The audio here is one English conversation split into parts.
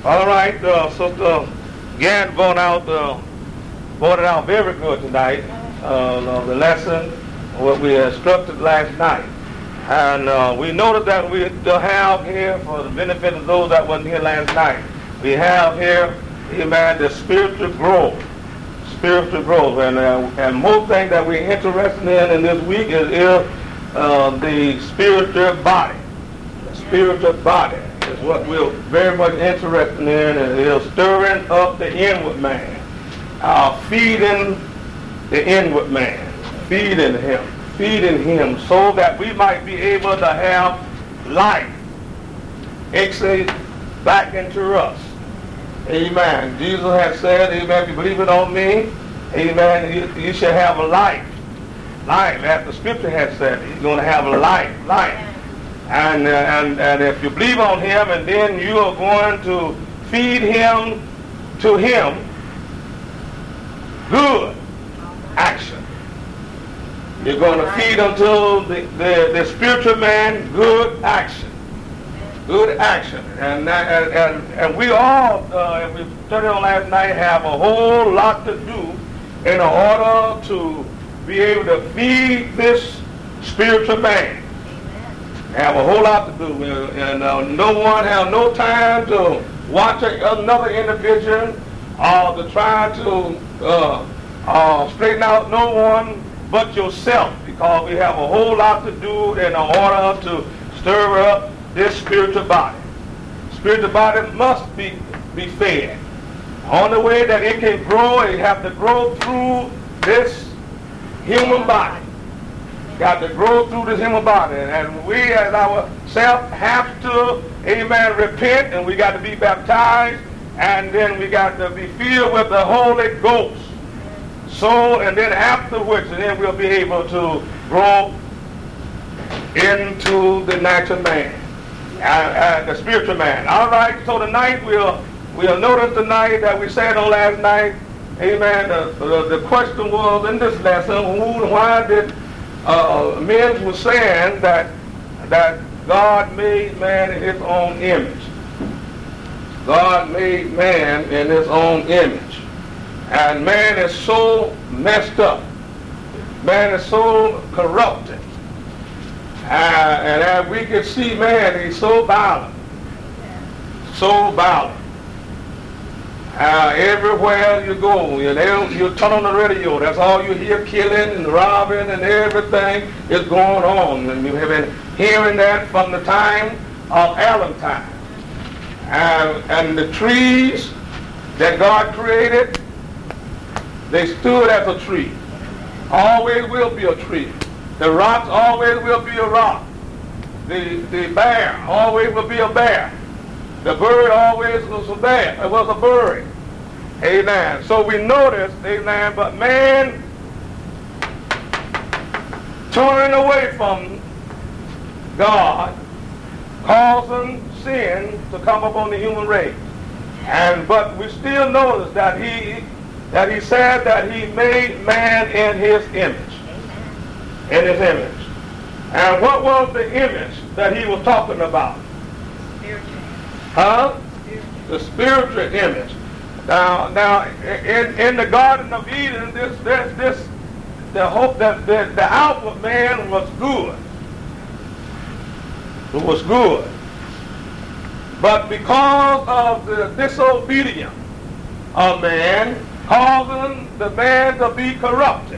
All right, Sister Gann brought it out very good tonight. The lesson, what we instructed last night. And we noticed that we still have here, for the benefit of those that wasn't here last night, we have here, amen, the spiritual growth. Spiritual growth. And most things that we're interested in this week is the spiritual body. The spiritual body is what we're very much interested in, and is stirring up the inward man. Feeding the inward man. Feeding him so that we might be able to have life exit back into us. Amen. Jesus has said, amen, if you believe it on me, amen, you shall have a life. Life, as the scripture has said, he's going to have a life. And if you believe on him, and then you are going to feed him to him good action. You're going to feed unto the spiritual man good action. Good action. And we all, if we studied on last night, have a whole lot to do in order to be able to feed this spiritual man. Have a whole lot to do. And no one have no time to watch another individual or to try to straighten out no one but yourself, because we have a whole lot to do in order to stir up this spiritual body. Spiritual body must be fed. On the way that it can grow, it have to grow through this human body. Got to grow through this human body. And we as ourselves have to, amen, repent, and we got to be baptized, and then we got to be filled with the Holy Ghost. So, and then afterwards, and then we'll be able to grow into the natural man, the spiritual man. All right, so tonight we'll notice tonight that we said on last night, amen, the question was in this lesson, why did men were saying that God made man in his own image. God made man in his own image. And man is so messed up. Man is so corrupted. And as we can see, man, he's so violent. So violent. Everywhere you go, you turn on the radio, that's all you hear, killing and robbing and everything is going on. And you have been hearing that from the time of Adam time. And the trees that God created, they stood as a tree. Always will be a tree. The rocks always will be a rock. The bear always will be a bear. The bird always was a bear. It was a bird. Amen. So we notice, amen, but man turning away from God, causing sin to come upon the human race. But we still notice that he said that he made man in his image. In his image. And what was the image that he was talking about? Spiritual. Huh? The spiritual image. Now, in the Garden of Eden, the hope that the outward man was good. It was good. But because of the disobedience of man, causing the man to be corrupted.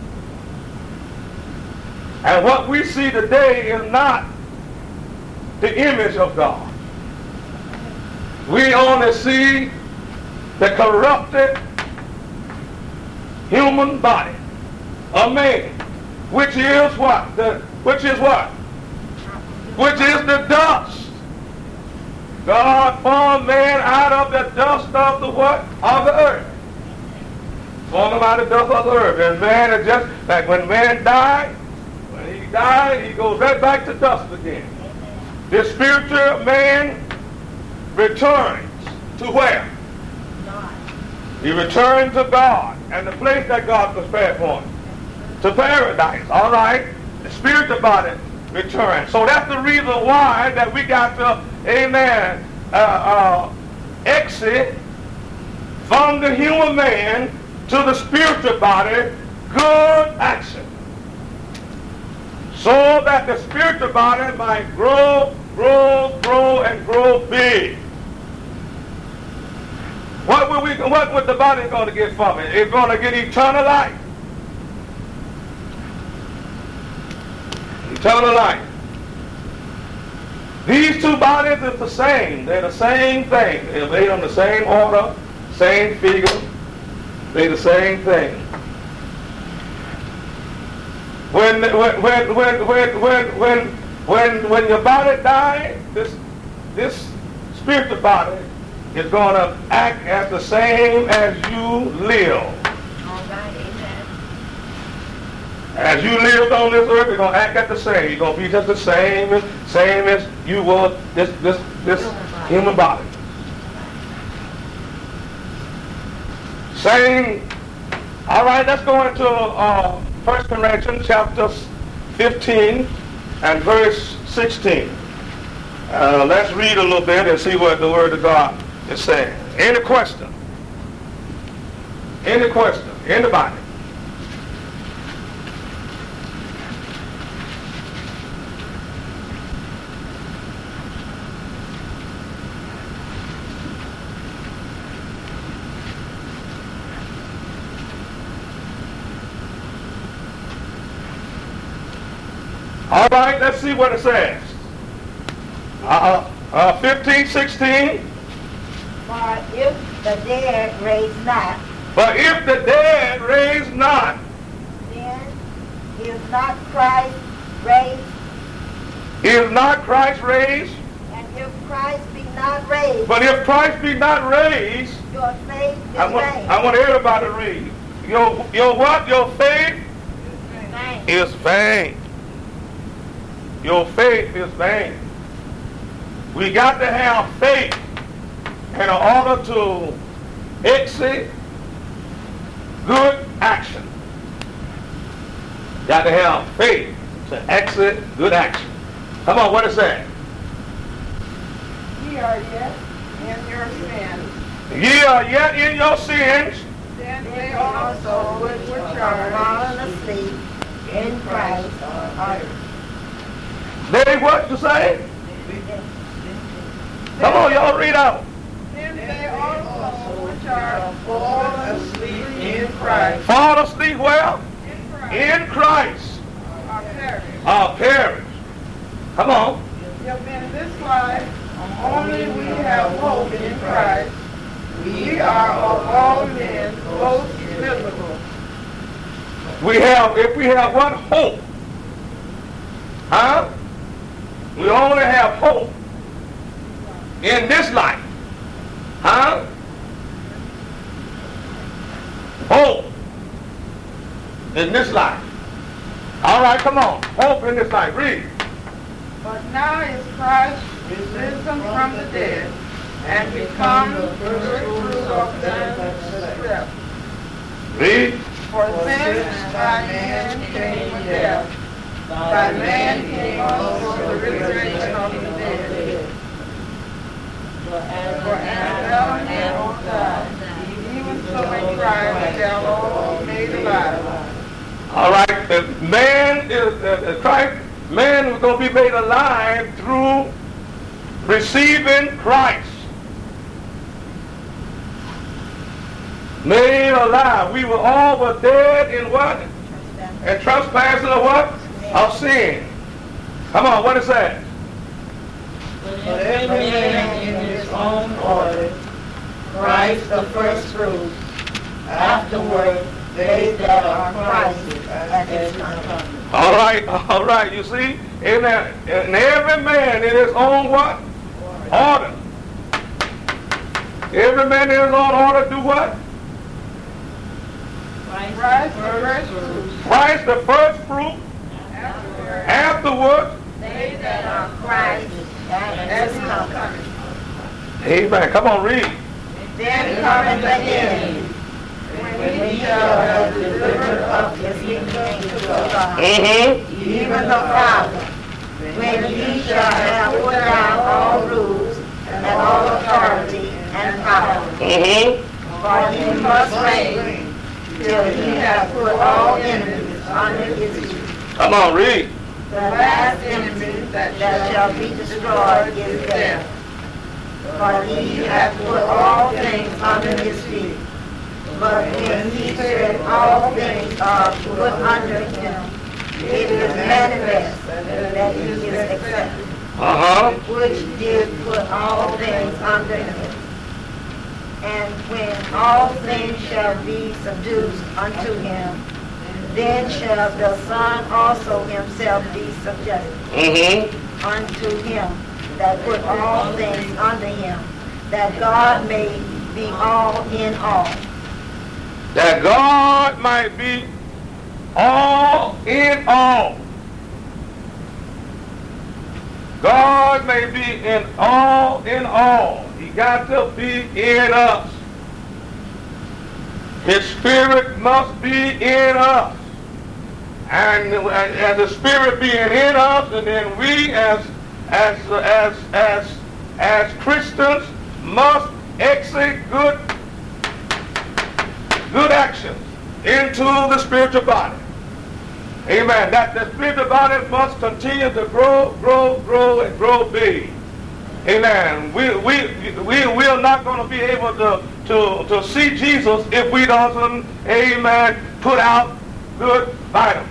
And what we see today is not the image of God. We only see the corrupted human body of man, which is what? Which is the dust. God formed man out of the dust of the what? Of the earth. Formed him out of the dust of the earth. And man is just like when man died, he goes right back to dust again. The spiritual man returns to where? God. He returns to God and the place that God prepared for him. To paradise. All right? The spiritual body returns. So that's the reason why that we got to, amen, exit from the human man to the spiritual body, good action. So that the spiritual body might grow, and grow big. What would the body going to get from it? It's going to get eternal life. Eternal life. These two bodies are the same. They're the same thing. They're made on the same order, same figure. They're the same thing. When your body dies, this spiritual body is going to act as the same as you live. All right, amen. As you lived on this earth, you're going to act at the same. You're going to be just the same as you were this human body. Same. All right, let's go into 1 Corinthians chapter 15 and verse 16. Let's read a little bit and see what the Word of God is saying. Any question? Any question? Anybody? All right, let's see what it says. 15, 16. For if the dead raise not, But if the dead raise not, then is not Christ raised? is not Christ raised? And if Christ be not raised, But if Christ be not raised, your faith is I want everybody to read. Your what? Your faith vain. is vain. Your faith is vain. We got to have faith in order to exit good action. Got to have faith to exit good action. Come on, what is that? Ye are yet in your sins, Ye are yet in your sins. then they also which are Fallen asleep in Christ are They what to say? Come on, y'all read out. then they also which are fallen asleep in Christ, Fall asleep where? In Christ. are perished. Are perished. Come on. If in this life only we have hope in Christ, we are of all men most miserable. If we have what? Hope. Huh? We only have hope in this life. Huh? Hope in this life. All right, come on. Hope in this life. Read. But now is Christ risen from the dead, and become the first fruits of them that slept. Read. For since by man came death, by man came also the resurrection of the dead. For as Adam and all died, even so in Christ shall all be made alive. All right. Man is going to be made alive through receiving Christ. Made alive. We were all dead in what? And trespassing of what? Of sin. Come on, what is that? But every man in his own order, Christ the first fruits, afterward they that are Christ's at his coming. All right, you see? In every man in his own what? Order. Every man in his own order do what? Christ the first fruits, Christ the first fruit. Afterward, they that are Christ at his and coming. amen. Come on, read. then cometh the end, When when he he shall shall have have delivered up his kingdom to God, Mm-hmm. even the Father, when he shall have put down all rules and all authority and power. Mm-hmm. For he must reign till he hath put all enemies under his feet. Come on, read. The last enemy that shall be destroyed is death. For he hath put all things under his feet. But when he said all things are put under him, it is manifest that he is accepted, which did put all things under him. And when all things shall be subdued unto him, then shall the Son also himself be subjected unto him that put all things under him, that God may be all in all. That God might be all in all. God may be in all in all. He got to be in us. His Spirit must be in us. And the Spirit being in us, and then we as Christians must execute good actions into the spiritual body. Amen. That the spiritual body must continue to grow, and grow big. Amen. We are not going to be able to see Jesus if we don't, amen, put out good vitamins.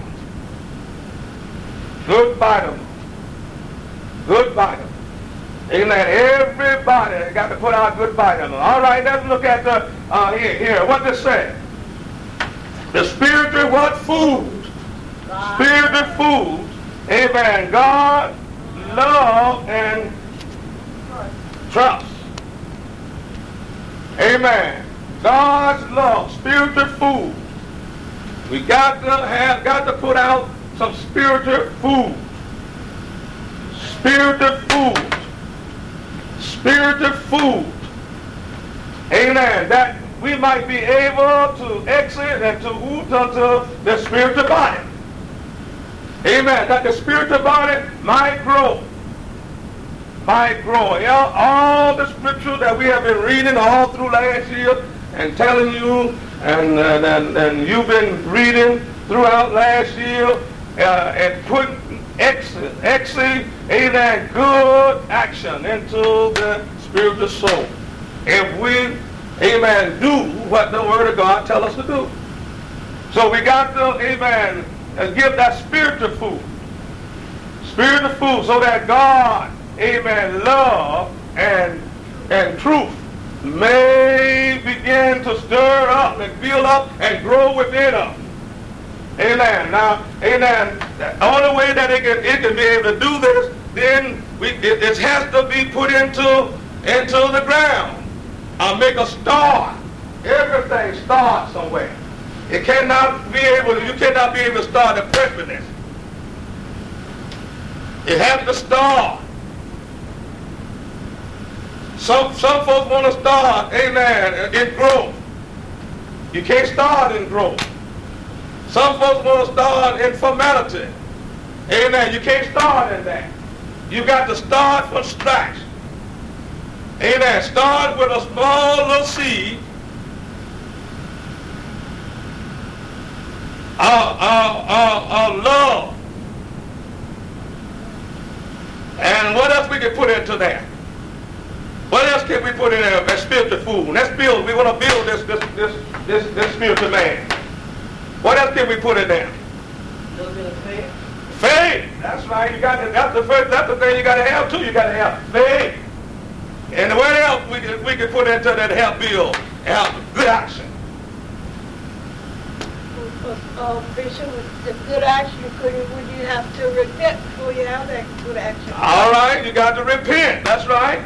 Good vitamins. Good vitamins. Amen. Everybody got to put out good vitamins. All right, let's look at the here. What this say? The spiritual what food? Spiritual food. Amen. God, love, and trust. Amen. God's love, spiritual food. We got to put out some spiritual food. Spiritual food. Spiritual food. Amen. That we might be able to exit and to move unto the spiritual body. Amen. That the spiritual body might grow. Might grow. Yeah, all the scripture that we have been reading all through last year and telling you, and you've been reading throughout last year, and put amen, good action into the spiritual soul. If we, amen, do what the Word of God tells us to do. So we got to, amen, give that spiritual food. Spiritual food so that God, amen, love and truth may begin to stir up and build up and grow within us. Amen. Now, amen, the only way that it can be able to do this, then it has to be put into the ground. I'll make a start. Everything starts somewhere. You cannot be able to start a prejudice. It has to start. Some folks want to start, amen, in growth. You can't start in growth. Some folks want to start in formality. Amen. You can't start in that. You got to start from scratch. Amen. Start with a small little seed. Our love. And what else we can put into that? What else can we put in there as spiritual food? Let's build. We want to build this spiritual man. What else can we put in there? A little bit of faith. Faith. That's right. You got to. That's the thing you got to have too. You got to have faith. And what else we can put into that help build, help good action? Bishop, the good action, would you have to repent before you have that good action? All right, you got to repent. That's right.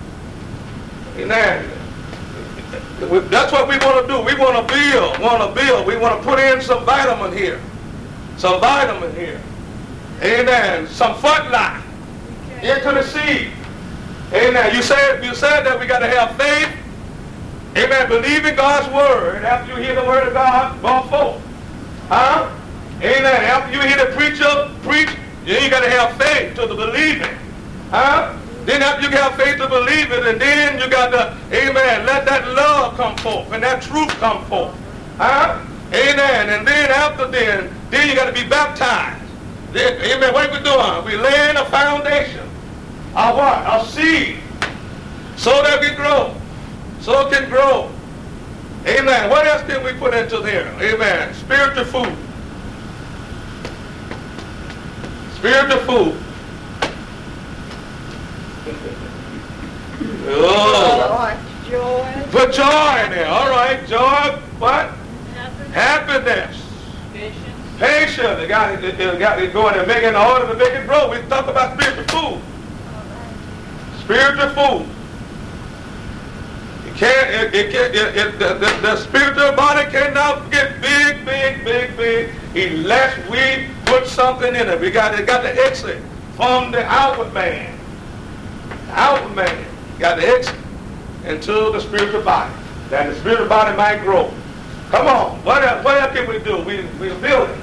Amen. That's what we want to do. We want to build. We want to put in some vitamin here. Some vitamin here. Amen. Some fertilizer into the seed. Amen. You said that we got to have faith. Amen. Believe in God's word. After you hear the word of God, go forth. Huh? Amen. After you hear the preacher preach, you got to have faith to the believing. Huh? Then after you have faith to believe it, and then you got to, amen, let that love come forth and that truth come forth. Huh? Amen. And then after then you got to be baptized. Then, amen. What are we doing? We laying a foundation. Of what? Of seed. So that we grow. So it can grow. Amen. What else can we put into there? Amen. Spiritual food. Spiritual food. Oh. Joy. Put joy in there. All right. Joy. What? Happiness. Patience. It got to go in and make it in order to make it grow. We talk about spiritual food. Spiritual food. The spiritual body cannot get big unless we put something in it. It got to exit from the outward man. The outward man got to exit into the spiritual body, that the spiritual body might grow. Come on, what else can we do? We're building.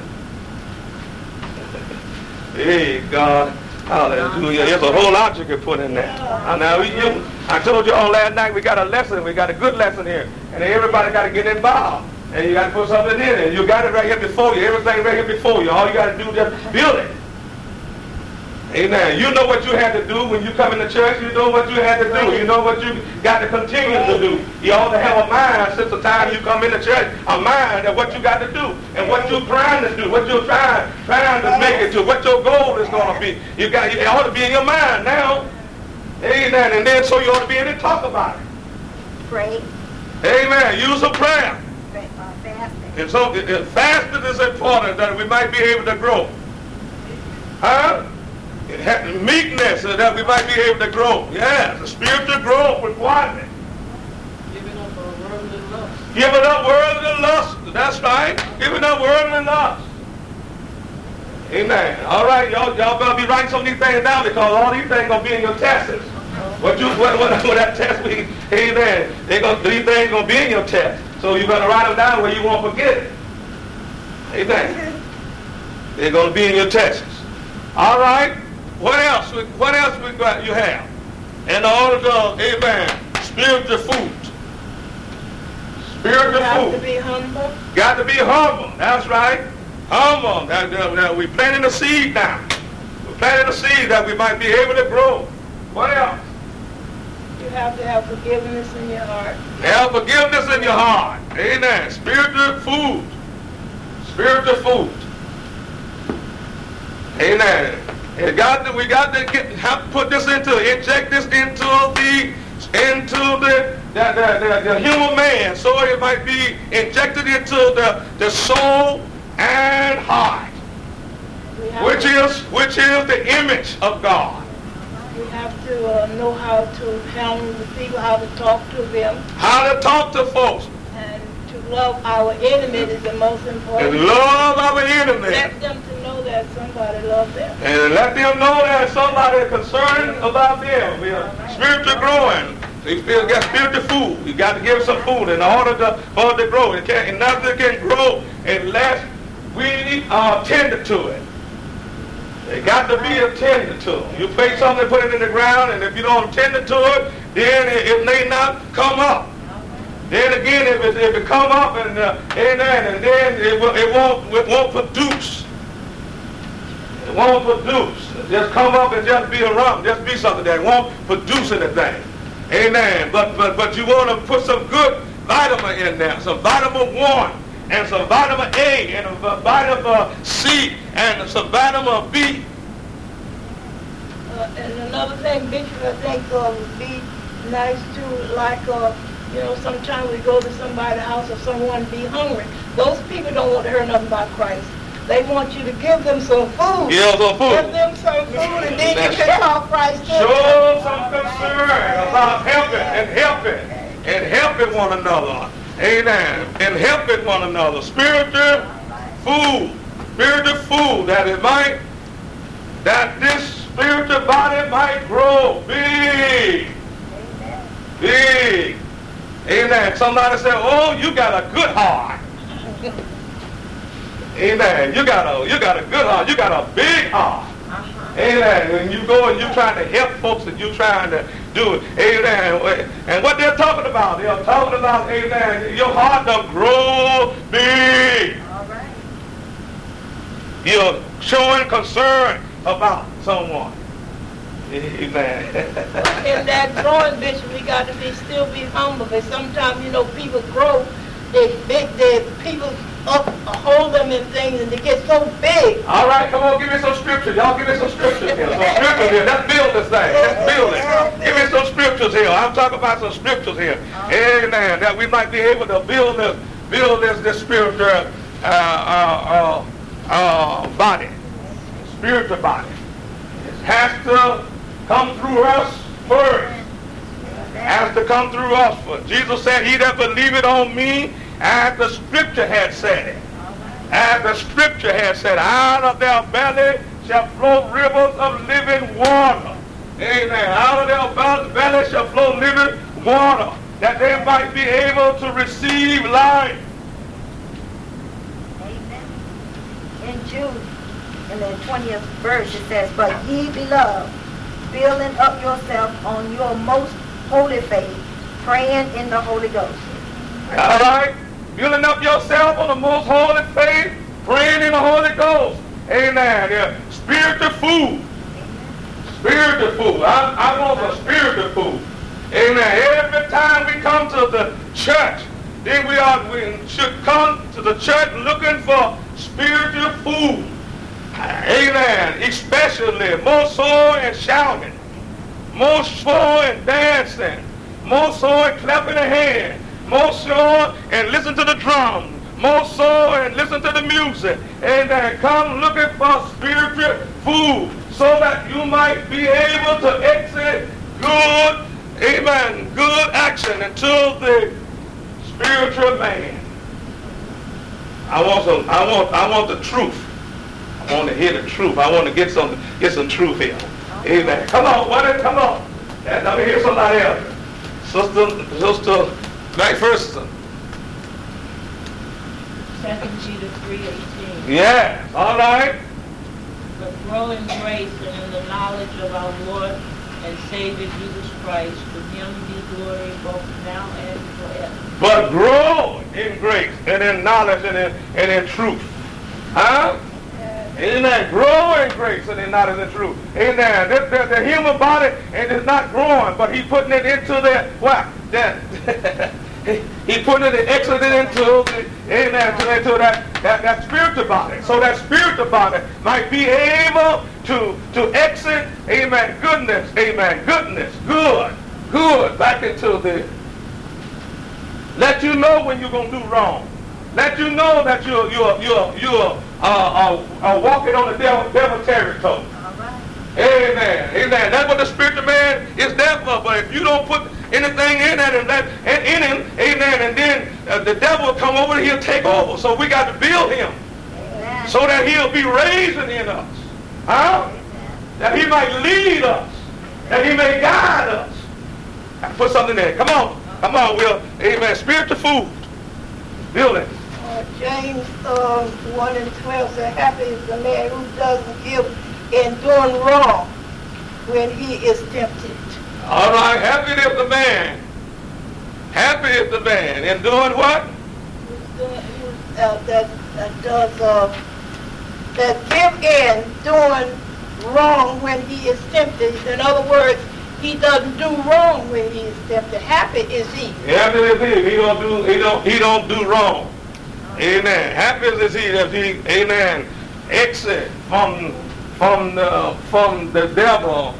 Hey, God. Hallelujah. There's a whole lot you can put in there. Now, I told you all last night we got a lesson. We got a good lesson here. And everybody got to get involved. And you got to put something in it. You got it right here before you. Everything right here before you. All you got to do is just build it. Amen. You know what you had to do when you come into church. You know what you had to do. You know what you got to continue to do. You ought to have a mind since the time you come into church, a mind of what you got to do and what you're trying to do, what you're trying to make it to, what your goal is going to be. It ought to be in your mind now. Amen. And then so you ought to be able to talk about it. Pray. Amen. Use a prayer. Fasting. And so fasting is important that we might be able to grow. Huh? Meekness so that we might be able to grow. Yes, the spiritual growth requirement. Giving up worldly lust. Giving up worldly lust. That's right. Giving up worldly lust. Amen. All right, y'all better be writing some of these things down because all these things gonna be in your tests. What that test means? Amen. These things gonna be in your test. So you better write them down where you won't forget it. Amen. They're gonna be in your tests. All right. What else? What else you have? In order to, amen, spiritual food. Spiritual food. Got to be humble. Got to be humble. That's right. Humble. We're planting a seed now. We're planting a seed that we might be able to grow. What else? You have to have forgiveness in your heart. Have forgiveness in your heart. Amen. Spiritual food. Spiritual food. Amen. We got to have to put this inject this into the human man, so it might be injected into the soul and heart, which is the image of God. We have to know how to handle the people, how to talk to them. How to talk to folks. And to love our enemy is the most important. And love our enemy. Let them to know that somebody loves them. And let them know that somebody is concerned about them. We are spiritually growing. They still got spiritual food. You got to give some food in order for it to grow. Nothing can grow unless we are tended to it. They got to be attended to. You take something and put it in the ground, and if you don't tend to it, then it may not come up. Then again, if it come up and then it won't produce. It won't produce. Just come up and just be around. Just be something that won't produce anything. Amen. But you want to put some good vitamin in there. Some vitamin 1 and some vitamin A and a vitamin C and some vitamin B. And another thing, Bishop, I think would be nice to, like, sometimes we go to somebody's house or someone be hungry. Those people don't want to hear nothing about Christ. They want you to give them some food. Yeah, some food. Give them some food, and then you can talk Christ to them. Show some concern about helping one another. Amen. And helping one another. Spiritual food. Spiritual food that this spiritual body might grow big. Big. Amen. Somebody said, "Oh, you got a good heart." Amen. You got a good heart. You got a big heart. Amen. When you go and you're trying to help folks and you're trying to do it. Amen. And what they're talking about, they're talking about, amen, your heart to grow big. All right. You're showing concern about someone. Amen. In that growing, Bishop, we got to still be humble. Because sometimes, people grow, people hold them in things and they get so big. All right, come on, give me some scriptures. Y'all give me some scriptures here. Some scriptures here. Let's build this thing. Let's build it. Give me some scriptures here. I'm talking about some scriptures here. Amen. That we might be able to build this spiritual body. Spiritual body. It has to come through us first. It has to come through us first. Jesus said, he that believeth on me, as the scripture had said it. As the scripture had said, out of their belly shall flow rivers of living water. Amen. Out of their belly shall flow living water, that they might be able to receive life. Amen. In Jude, in the 20th verse, it says, but ye beloved, building up yourself on your most holy faith, praying in the Holy Ghost. All right? Building up yourself on the most holy faith, praying in the Holy Ghost. Amen. Yeah. Spiritual food. Spiritual food. I want some spiritual food. Amen. Every time we come to the church, then we should come to the church looking for spiritual food. Amen. Especially more so in shouting, more so in dancing, more so in clapping the hands, more so and listen to the drums, more so and listen to the music. Amen. Come looking for spiritual food so that you might be able to exit good, amen, good action into the spiritual man. I want the truth. I want to hear the truth. I want to get some truth here. Amen. Come on, come on. Let me hear somebody else. Sister, like first. 2 Peter 3:18. Yeah. All right. But grow in grace and in the knowledge of our Lord and Savior Jesus Christ. To him be glory both now and forever. But grow in grace and in knowledge and in truth. Huh? Amen. Grow in grace and in knowledge and truth. Amen. The human body is not growing, but he's putting it into he putting it exiting into that spiritual body. So that spiritual body might be able to exit, amen, goodness, good, back into the, let you know when you're going to do wrong. Let you know that you're walking on the devil territory. Amen. Amen. That's what the spiritual man is there for. But if you don't put anything in that in him, amen, and then the devil will come over and he'll take over. So we got to build him so that he'll be raising in us. Huh? That he might lead us. That he may guide us. Put something there. Come on, Will. Amen. Spiritual food. Build it. James 1:12 says, happy is the man who doesn't give in doing wrong when he is tempted. All right, happy is the man. Happy is the man in doing what? That give in doing wrong when he is tempted. In other words, he doesn't do wrong when he is tempted. Happy is he. Happy is he. He don't do wrong. Amen. Happy is he that he, amen, exit from the devil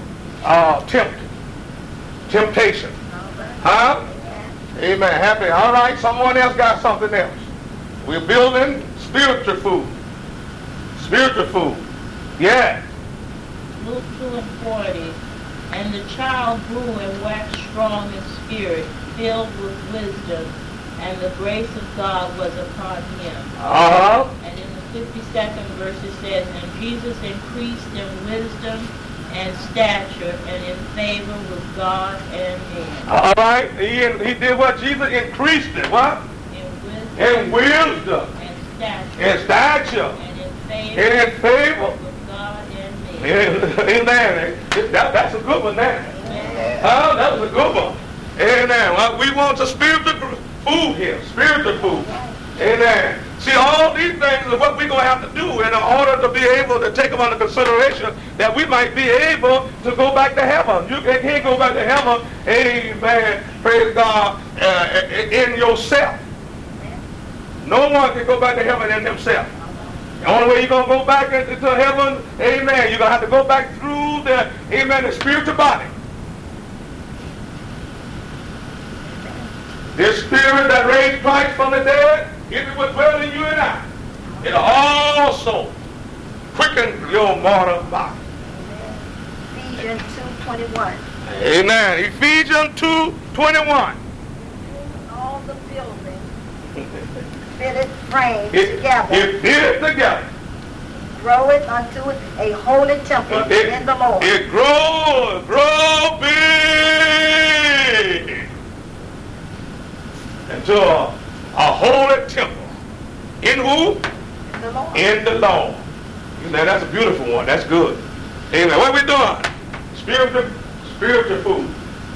temptation. Huh? Amen. Happy. All right, someone else got something else. We're building spiritual food. Spiritual food. Yeah. Luke 2:40. And the child grew and waxed strong in spirit, filled with wisdom, and the grace of God was upon him. And in the 52nd verse it says, and Jesus increased in wisdom and stature and in favor with God and men. All right. He did what? Jesus increased it. What? In wisdom. And stature. And stature. And in favor with God and men. Amen. That's a good one now. Huh? That was a good one. Amen. Well, we want the spiritual food here. Spiritual food. Amen. See, all these things are what we're going to have to do in order to be able to take them under consideration that we might be able to go back to heaven. You can't go back to heaven, amen, praise God, in yourself. No one can go back to heaven in themselves. The only way you're going to go back into heaven, amen, you're going to have to go back through the, amen, the spiritual body. This spirit that raised Christ from the dead, if it would dwell in you and I, it'll also quicken your mortal body. Ephesians 2:21. Amen. Ephesians 2:21. All the buildings fitted framed It together, fitted together. groweth unto a holy temple in the Lord. It grow big into a holy temple. In who? In the Lord. In the Lord. Now that's a beautiful one. That's good. Amen. What are we doing? Spiritual food.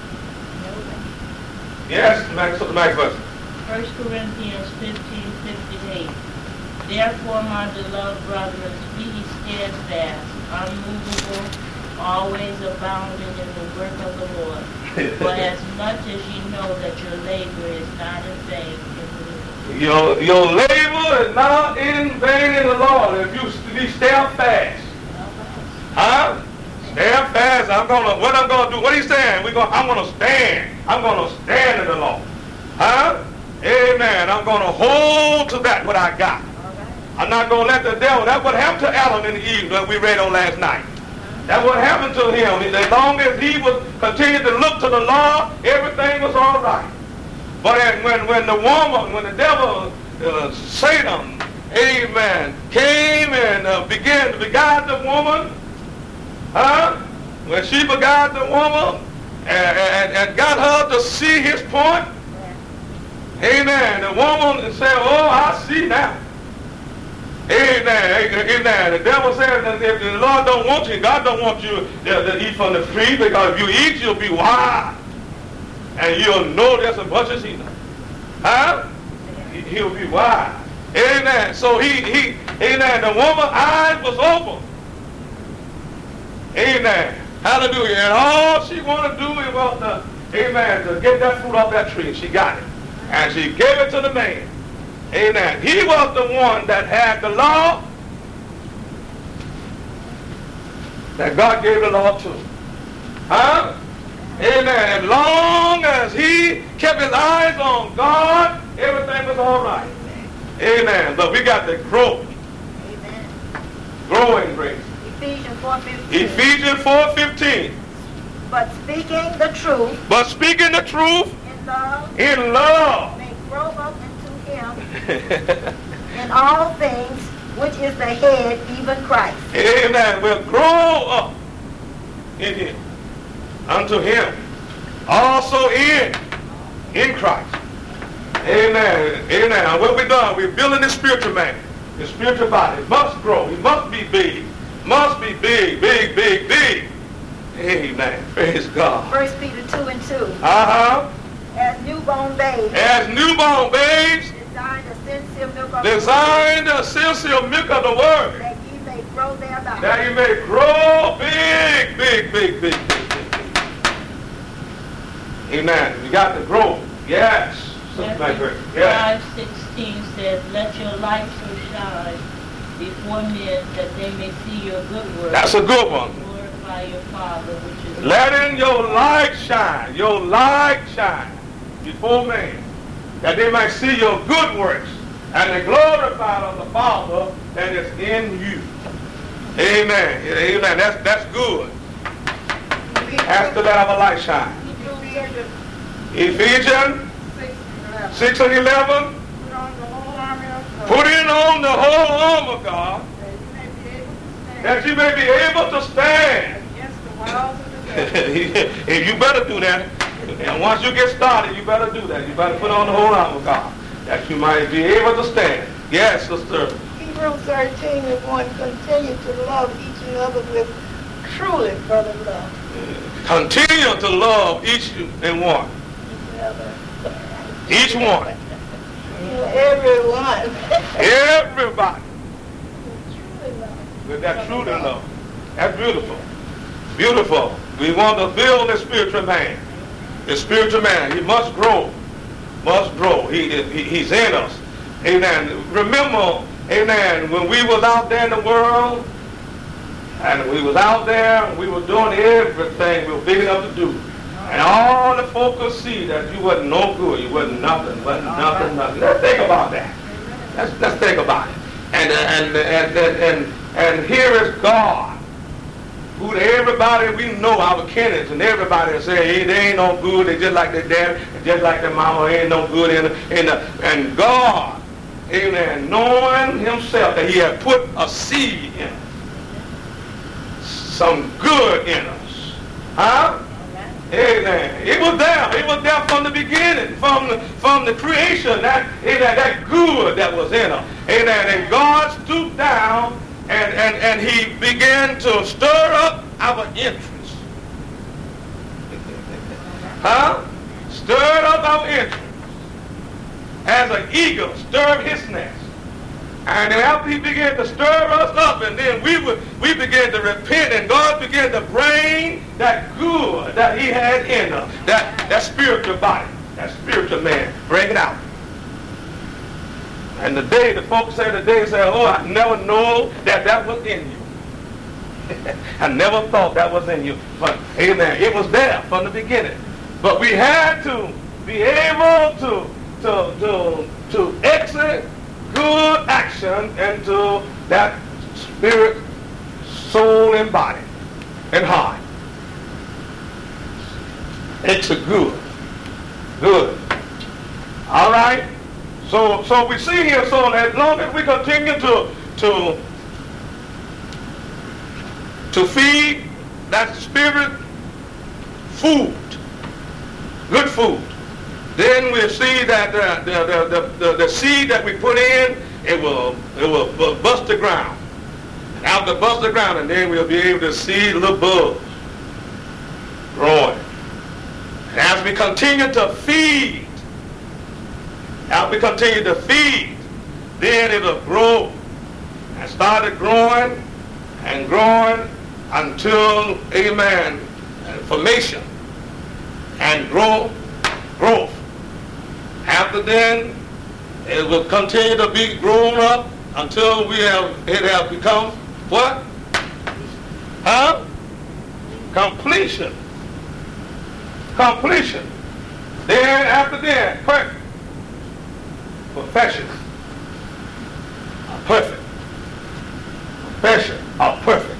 Yes, Max verse. 1 Corinthians 15:58. Therefore, my beloved brethren, be steadfast, unmovable, always abounding in the work of the Lord. For as much as ye know that your labor is not in vain in the Lord. Your labor is not in vain in the Lord. If you be steadfast. Huh? Stand fast. What I'm gonna do? What he's saying? I'm gonna stand. I'm gonna stand in the Lord. Huh? Amen. I'm gonna hold to that what I got. I'm not gonna let the devil. That's what happened to Alan in the evening that we read on last night. That's what happened to him. As long as he was continued to look to the Lord, everything was all right. But when the devil, Satan, amen, came and began to beguile the woman, when she beguiled the woman and got her to see his point, amen, the woman said, oh, I see now. Amen. Amen. The devil said that if the Lord don't want you, God don't want you to eat from the tree, because if you eat, you'll be wise. And you'll know just as much as he knows. Huh? He'll be wise. Amen. So amen, the woman's eyes was open. Amen. Hallelujah. And all she wanted to do was amen, to get that fruit off that tree. And she got it. And she gave it to the man. Amen. He was the one that had the law that God gave the law to. Huh? Amen. As long as he kept his eyes on God, everything was all right. Amen. But we got to grow. Amen. Grow in grace. Ephesians 4:15. Ephesians 4:15. But speaking the truth. But speaking the truth. In love. In love. May grow up into him in all things, which is the head, even Christ. Amen. We'll grow up in him. Unto him. Also in Christ. Amen. Amen. And what we done? We're building the spiritual man. The spiritual body must grow. He must be big. Must be big, big, big, big. Amen. Praise God. 1 Peter 2:2. Uh-huh. As newborn babes. As newborn babes. Desire the sincere milk of Desire the sincere milk of the word. that ye may grow thereby. That you may grow big, big, big, big, big, big, big. Amen. You got to grow. Yes. Matthew Yes. 5:16 says, let your light so shine before men that they may see your good works. That's a good one. Glorify your Father which is Letting your light shine before men, that they might see your good works and they glorify of the Father that is in you. Amen. Amen. That's good. After that, have a light shine. Ephesians 6:11. Put in on the whole armor of God, that you may be able to stand. You better do that. And once you get started, you better do that. You better put on the whole armor of God, that you might be able to stand. Yes, sister. Hebrews 13:1. Continue to love each other with truly brother love. Continue to love each and one. Each one. Everyone. Everybody. With that truly love. That's beautiful. Beautiful. We want to build a spiritual man. The spiritual man, he must grow. Must grow. He's in us. Amen. Remember, amen, when we was out there in the world, and we was out there, we were doing everything we were big enough to do. And all the folks could see that you wasn't no good. You wasn't nothing. Nothing. Let's think about that. Let's think about it. And here is God, who everybody we know, our kenneds, and everybody say, hey, they ain't no good. They just like their dad, and just like their mama, ain't no good and God, amen, knowing himself that he had put a seed in us, some good in us. Huh? Amen. It was there. It was there from the beginning, from the creation, that good that was in us. Amen. And God stooped down and he began to stir up our interest. Huh? Stirred up our interest. As an eagle stirred his nest. And then after he began to stir us up, and then we began to repent, and God began to bring that good that he had in us, that spiritual body, that spiritual man, bring it out. And the folks say, oh, I never know that was in you. I never thought that was in you. But, amen, it was there from the beginning. But we had to be able to exit good action into that spirit, soul, and body, and heart. Exit good. Good. All right? So we see here, so as long as we continue to feed that spirit food, good food, then we'll see that the seed that we put in, it will bust the ground. And after bust the ground, and then we'll be able to see little bugs growing. And as we continue to feed, then it'll grow. And started growing and growing until, amen, formation and growth. After then, it will continue to be grown up until it has become what? Huh? Completion. Then after that, perfect. Perfection. Perfect. Perfection. Perfect.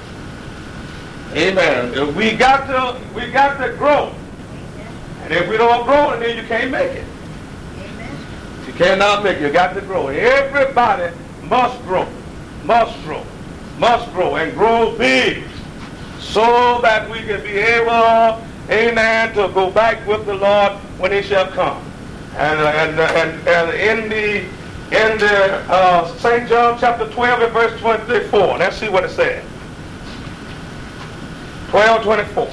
Amen. We got to grow. And if we don't grow, then you can't make it. Amen. You cannot make it. You got to grow. Everybody must grow, and grow big, so that we can be able, amen, to go back with the Lord when he shall come. And in the St. John chapter 12 and verse 24, let's see what it says. 12:24.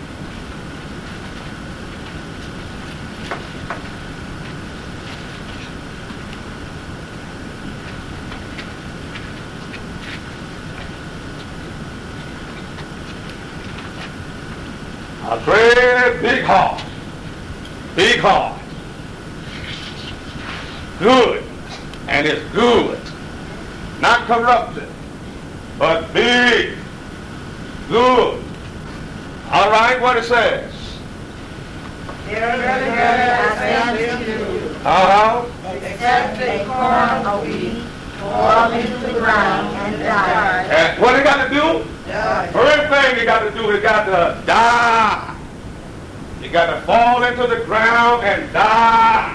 A great big heart. Good. And it's good. Not corrupted, but big. Good. All right, what it says. Except a corn of wheat fall into the ground and die. And what they got to do? First thing they got to do, they got to die. You got to fall into the ground and die.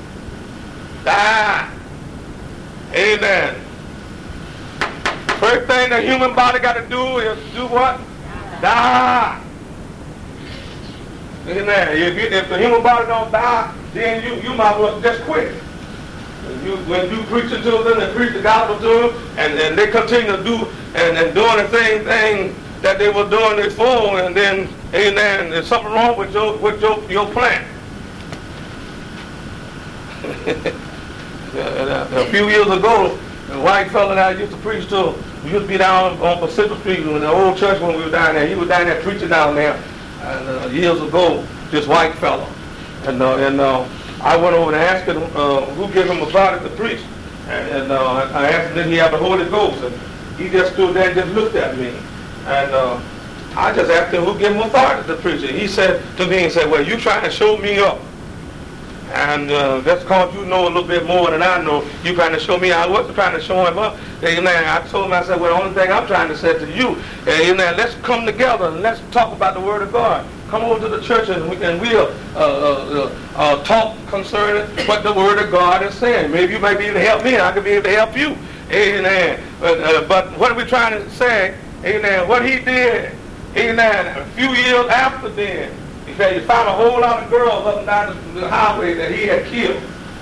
Die. Amen. First thing the human body got to do is do what? Die. Amen. If the human body don't die, then you might as well just quit. When you preaching to them and preach the gospel to them, and they continue to do and doing the same thing, that they were doing it for, and then, amen, there's something wrong with your plan. A few years ago, a white fella that I used to preach to, we used to be down on Pacific Street in the old church when we were down there. He was down there preaching down there years ago, this white fella. And I went over and asked him who gave him authority to preach. And I asked him, did he have the Holy Ghost? And he just stood there and just looked at me. And I just asked him who gave him authority to preach. And he said to me, well, you trying to show me up. And that's because you know a little bit more than I know. You trying to show me. I wasn't trying to show him up. Amen. I told him, I said, well, the only thing I'm trying to say to you, amen, let's come together and let's talk about the Word of God. Come over to the church and we'll talk concerning what the Word of God is saying. Maybe you might be able to help me and I could be able to help you. Amen. But what are we trying to say? Amen. What he did, amen, a few years after then, he found a whole lot of girls up and down the highway that he had killed.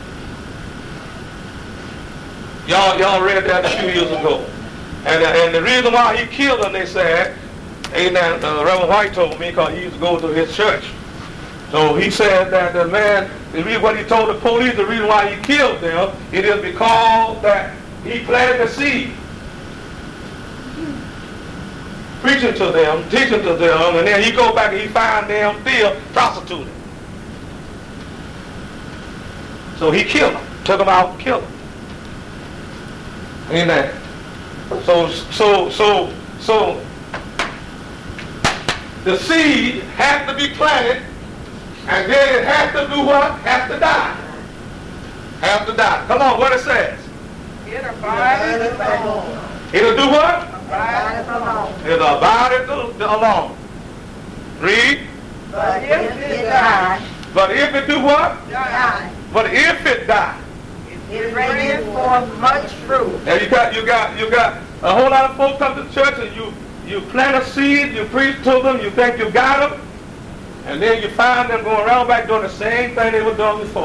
Y'all read that a few years ago. And the reason why he killed them, they said, amen, Reverend White told me, because he used to go to his church. So he said that the man, what he told the police, the reason why he killed them, it is because that he planted the seed. Preaching to them, teaching to them, and then he go back and he find them still prostituting. So he killed them, took them out and killed them. Amen. So the seed has to be planted, and then it has to do what? Has to die. Has to die. Come on, what it says? It abideth alone. It'll do what? Abideth alone. It'll abide alone. Read. But if it die, But if it do what? die, But if it die. it bringeth forth much fruit. And you got a whole lot of folks come to church and you plant a seed, you preach to them, you think you got them, and then you find them going around back doing the same thing they were doing before.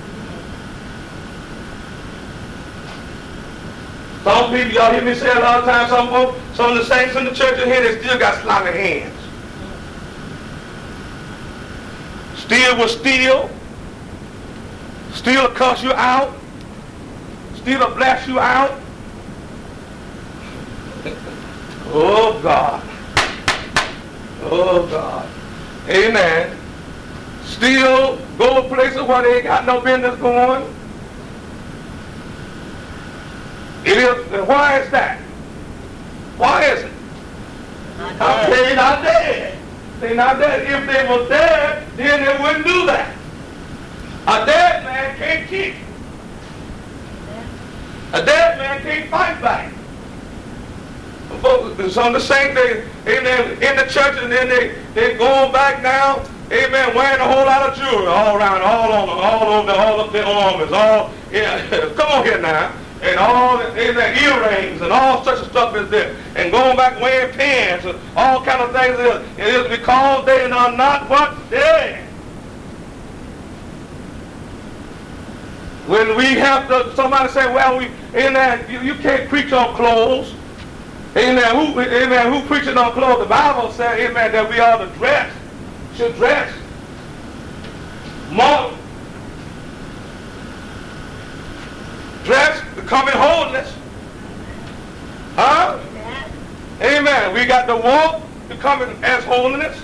Some people, y'all hear me say a lot of times, some of the saints in the church in here, they still got sloppy hands. Still will steal. Still will cuss you out. Still will bless you out. Oh, God. Oh, God. Amen. Still go to places where they ain't got no business going. It is, and why is that? Why is it? They're not dead. They're not dead. If they were dead, then they wouldn't do that. A dead man can't kick. A dead man can't fight back. Some of the saints, amen, in the church, and then they going back now, amen, wearing a whole lot of jewelry all around, all up their arms, all, yeah, come on here now. And all, amen, earrings and all such stuff is there. And going back wearing pants and all kind of things. It is because they are not what? Dead. When we have to, somebody say, well, amen, you can't preach on clothes. Amen, who preaching on clothes? The Bible says, amen, that we ought to dress. Should dress. More. Dress, becoming holiness. Huh? Amen. We got to walk, becoming as holiness.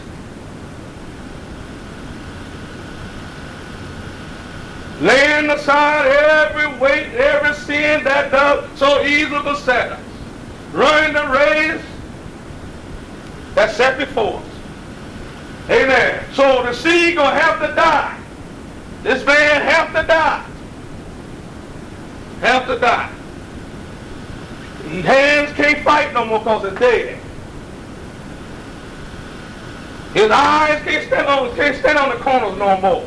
Laying aside every weight, every sin that does so easily beset us. Running the race that's set before us. Amen. So the seed gonna have to die. This man have to die. Have to die. His hands can't fight no more because it's dead. His eyes can't stand on the corners no more.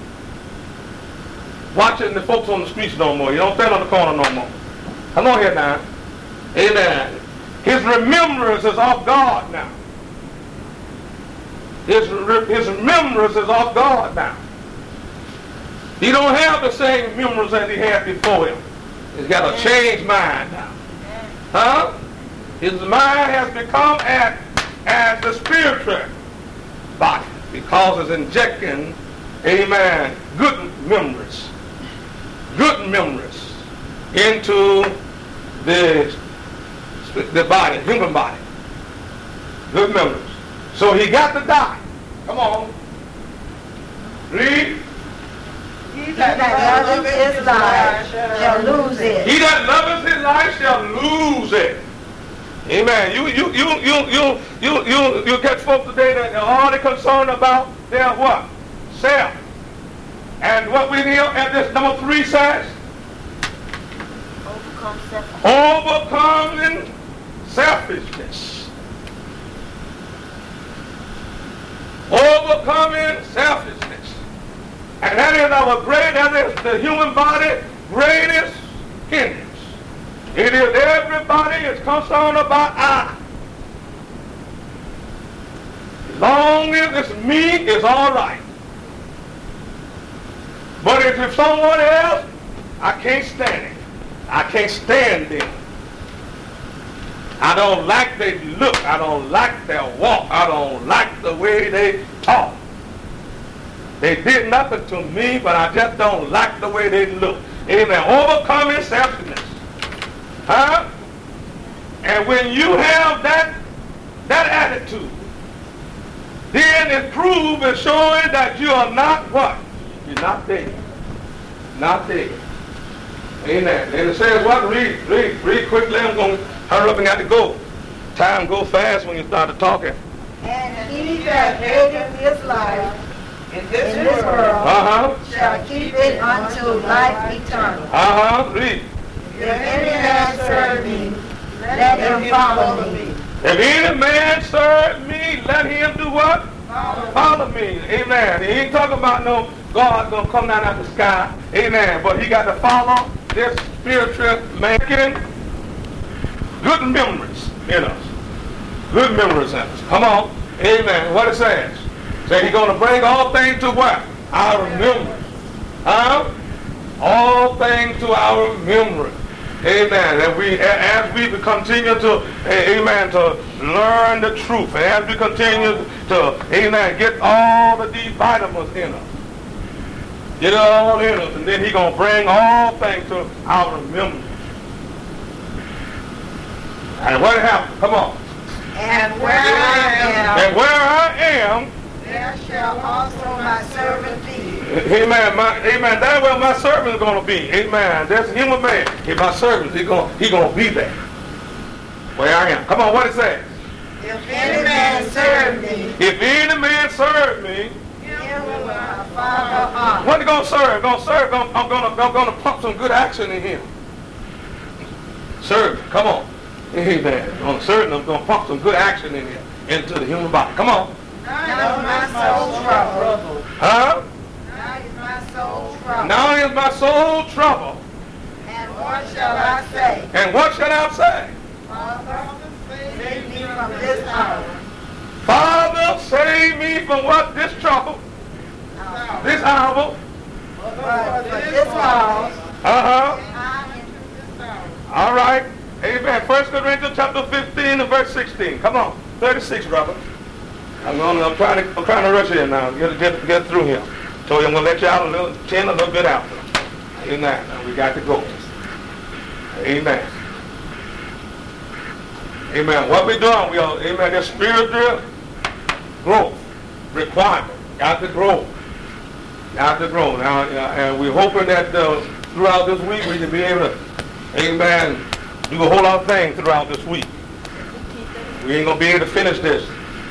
Watching the folks on the streets no more. You don't stand on the corner no more. Come on here now. Amen. His remembrance is of God now. His remembrance is of God now. He don't have the same remembrance as he had before him. He's got a changed mind now. Huh? His mind has become as as the spiritual body, because it's injecting, amen, good memories into the body, human body. Good memories. So he got to die. Come on. Read. He that loveth his life shall lose it. He that loveth his life shall lose it. Amen. You catch folks today that are all they concerned about their what? Self. And what we hear at this number 3 says? Overcoming selfishness. Overcoming selfishness. And that is that is the human body greatest hindrance. It is everybody is concerned about I. As long as it's me, it's all right. But if it's someone else, I can't stand it. I can't stand them. I don't like their look. I don't like their walk. I don't like the way they talk. They did nothing to me, but I just don't like the way they look. Amen. Overcoming selfishness. Huh? And when you have that attitude, then it proves and showing that you are not what? You're not there. Not there. Amen. And it says what? Read quickly. I'm going to hurry up and got to go. Time go fast when you start talking. And he that hateth his life in this world shall keep it unto life eternal. Read. If any man serve me, let him follow me. If any man serve me, let him do what? Follow me. Amen. He ain't talking about no God gonna come down out the sky. Amen. But he got to follow this spiritual man. Good memories in us. Good memories in us. Come on. Amen. What it says. Say he's gonna bring all things to what? Our memory. Huh? All things to our memory. Amen. And as we continue to, amen, to learn the truth, and as we continue to, amen, get all of these vitamins in us, get it all in us, and then he's going to bring all things to our memory. And what happened? Come on. And where I am, there shall also my servant be. Amen. That's where my servant is going to be. Amen. That's a human man. If my servant, he's going to be there. Where I am. Come on, what it says? If any man serve me. If any man serve me. Him will my Father honor. What are you going to serve? I'm going to pump some good action in him. Serve. Come on. Amen. I'm going to pump some good action in him into the human body. Come on. Now is my soul trouble. Huh? Now is my soul trouble. Now is my soul trouble. And what shall I say? And what shall I say? Father, save me from this hour. Father, save me from what? This trouble. This hour. But this cause. I'm into this hour. All right. Amen. 1 Corinthians chapter 15 and verse 16. Come on. 36, brother. I'm trying to rush in now. Get through here. So I'm going to let you out a little bit after. Amen. Now we got to go. Amen. Amen. What we doing? We are, amen, there's spiritual growth requirement. Got to grow. Got to grow. Now, and we're hoping that throughout this week we can be able to, amen, do a whole lot of things throughout this week. We ain't going to be able to finish this.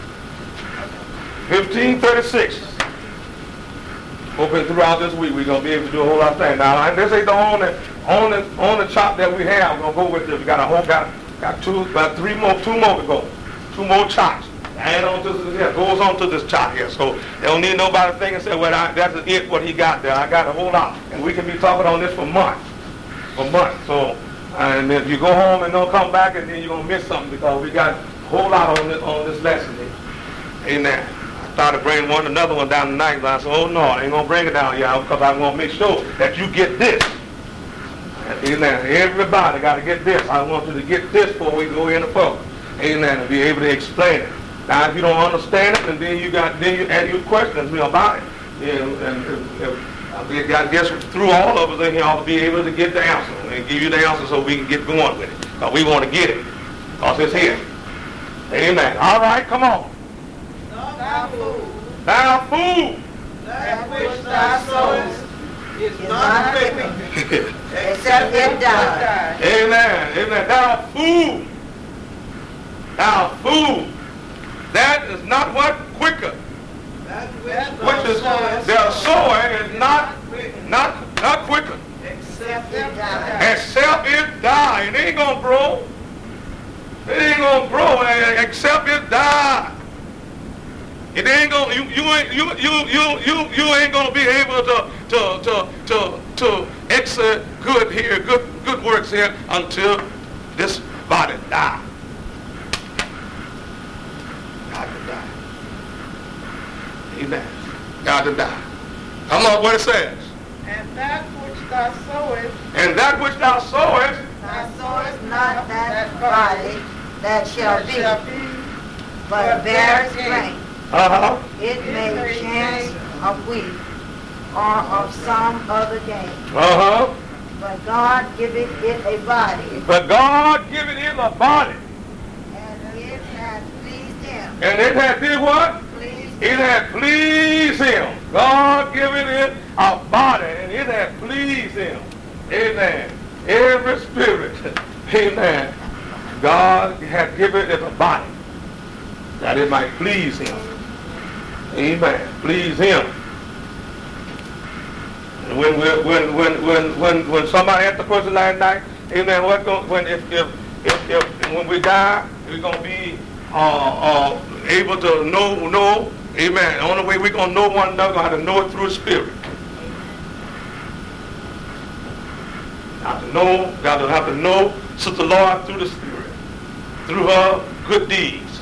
1536. Hoping throughout this week we're going to be able to do a whole lot of things. Now, this ain't the only chop that we have. We're going to go with this. We got about two more to go. 2 more chops. Add on to this here. Goes on to this chop here. So they don't need nobody to think and say, well, that's it, what he got there. I got a whole lot. And we can be talking on this for months. So, and if you go home and don't come back, and then you're going to miss something because we got a whole lot on this lesson here. Amen. Started bringing another one down tonight, but I said, oh no, I ain't going to bring it down here because I'm going to make sure that you get this. Amen. Everybody got to get this. I want you to get this before we go in the public. Amen. And be able to explain it. Now, if you don't understand it, and then you ask your questions me about it, I guess through all of us in here, I'll be able to get the answer and give you the answer so we can get going with it. Because we want to get it. Because it's here. Amen. All right, come on. Thou fool, That which thou sowest is not quick, except it die. Amen. Amen. Thou fool. That is not what? Quicker. that Which is their sowing is not quicker. Except it die. Except it die. It ain't gonna grow. It ain't gonna grow except it die. It ain't gonna you ain't gonna be able to exert good works here until this body die. Got to die. Amen. Got to die. Come on, what it says. and that which thou sowest, And that which thou sowest, Thou sowest not that body that shall be, but bears grain. It may chance of wheat or of some other gain. But God giveth it a body, But God giveth it a body. and it hath pleased him. And it had did what? Pleased It had pleased him. God giveth it a body, and it had pleased him. Amen. Every spirit, amen, God had given it a body that it might please him. Amen. Please him. And when somebody asked the question last night, amen, when we die, we're gonna be able to know, amen. The only way we're gonna know one another, how to know it through the Spirit. Have to know Sister Laura through the Spirit, through her good deeds.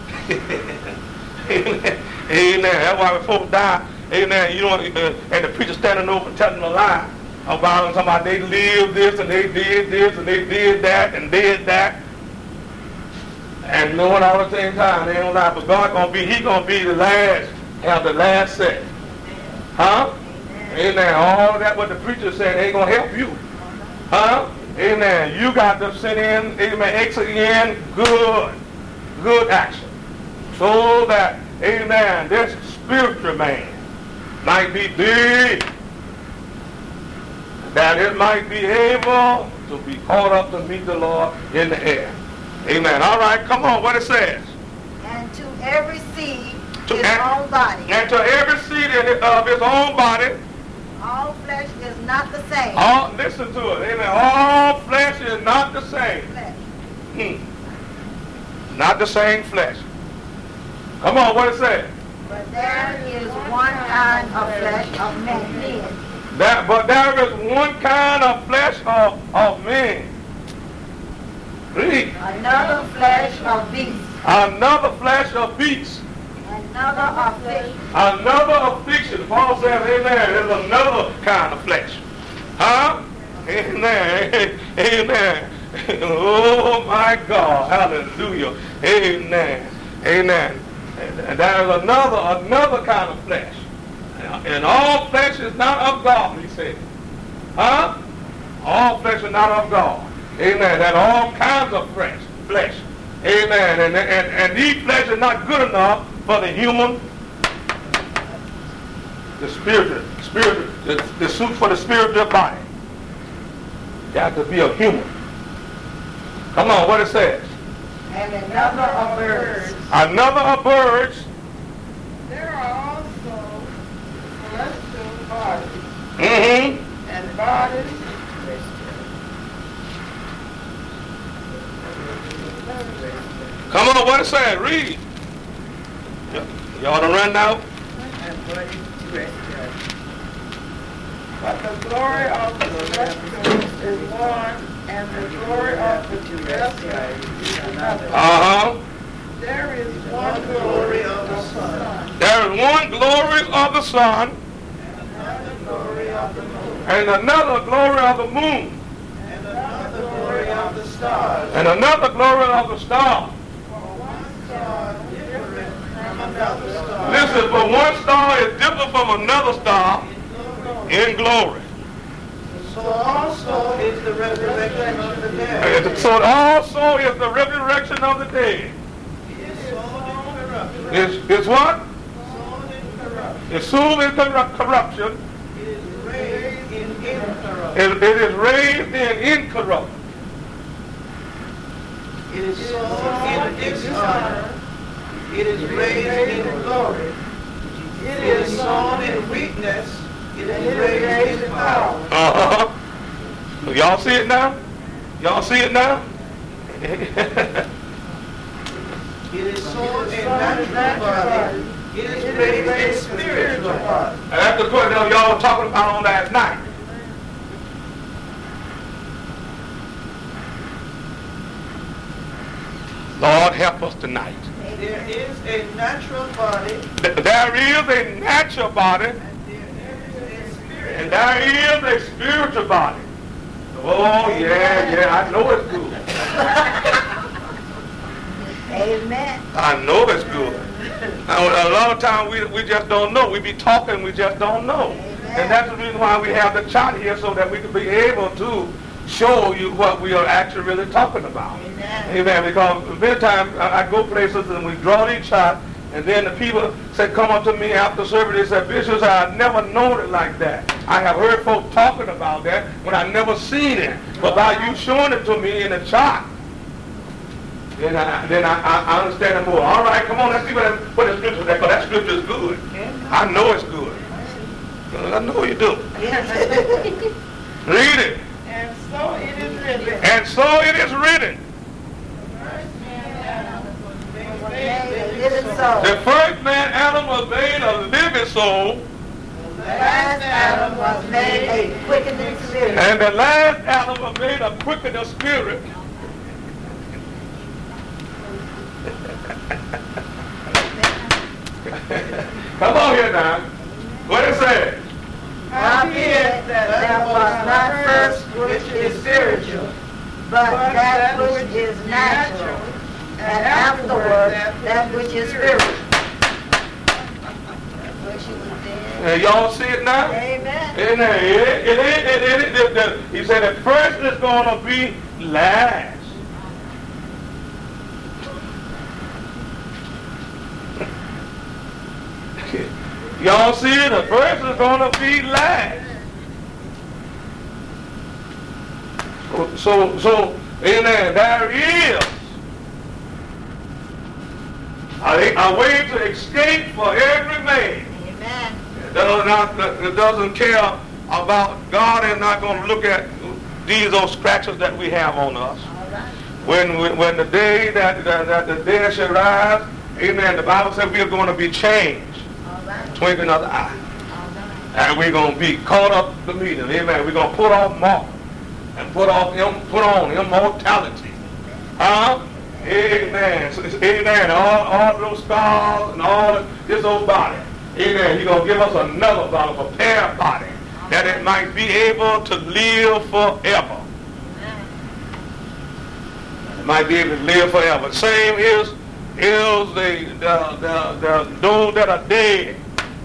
Amen. Amen. That's why when folks die, amen, you know, and the preacher standing over telling them a lie about them, somebody they lived this and they did this and they did that and did that. And knowing all at the same time, they don't lie, but God He gonna be the last, have the last say. Huh? Amen. All that what the preacher said ain't gonna help you. Huh? Amen. You got to sit in, amen, exit in good action. So that, amen, this spiritual man might be big, that it might be able to be caught up to meet the Lord in the air. Amen. All right, come on, what it says. And to every seed his own body. And to every seed of his own body. All flesh is not the same. Listen to it. Amen. All flesh is not the same. Flesh. Not the same flesh. Come on, what it says. But there is one kind of flesh of men. But there is one kind of flesh of men. Read. Another flesh of beasts. Another flesh of beasts. Another of fish. Another affliction. Paul says, amen, there's another kind of flesh. Huh? Amen. Amen. Oh my God. Hallelujah. Amen. Amen. And there is another kind of flesh. And all flesh is not of God, he said. Huh? All flesh is not of God. Amen. That all kinds of flesh. Amen. And these flesh is not good enough for the human, the suit for the spiritual body. You have to be a human. Come on, what it says. And another of birds. Another of birds. there are also celestial bodies, Mm-hmm. and bodies Come on, what it says. Read. Y'all done run now? but the glory of the celestials is one, and the glory of the terrestrial is another. Uh-huh. There is one glory of the sun, There is one glory of the sun, another glory of the moon, and another glory of the moon, and another glory of the stars. and another glory of the star. For one star differeth another star. Listen, but one star is different from another star in glory. So also is the resurrection of the dead. So also is the resurrection of the dead. Is sown in corruption. It's what? Sown in corruption. It's sown in corruption. It is raised in incorruption. It is raised in incorruption. It is sown in dishonor. It is raised in glory. It is sown in weakness. It is raised in power. Uh-huh. Y'all see it now? Y'all see it now? It is sown in natural body. It is raised in spiritual body. And that's the question that y'all were talking about on last night. Lord, help us tonight. There is a natural body. There is a natural body, and there is a spiritual body. Oh, yeah, I know it's good. Amen. I know it's good. Now, a lot of times we just don't know. We be talking, we just don't know. And that's the reason why we have the chart here, so that we can be able to show you what we are actually really talking about. Amen. Because many times I go places and we draw these charts, and then the people say, come up to me after service, they say, Bishop, I've never known it like that. I have heard folk talking about that, but I've never seen it. But by you showing it to me in the chart, then I understand it more. All right, come on, let's see what the scripture is, because that scripture is good. I know it's good. I know you do. Read it. And so it is written. And so it is written. The first man, Adam, was made a living soul. The last Adam was made a quickening spirit. And the last Adam was made a quickening spirit. Come on here now. What it say? Howbeit That was not first which is spiritual, but that which is natural, and afterward that which is spiritual. Y'all see it now? Amen. He said that first is going to be last. Y'all see it? The first is going to be last. So, amen, there is a way to escape for every man. Amen. That doesn't care about God, and not going to look at these old scratches that we have on us. When the day that the dead shall rise, amen, the Bible says we are going to be changed. Twinkling of the eye. And we're going to be caught up to meet him. Amen. We're going to put off mark and put on immortality. Huh? Amen. So, amen. All those scars and all this old body. Amen. He's going to give us another body, a prepared body, that it might be able to live forever. It might be able to live forever. Same is those that are dead.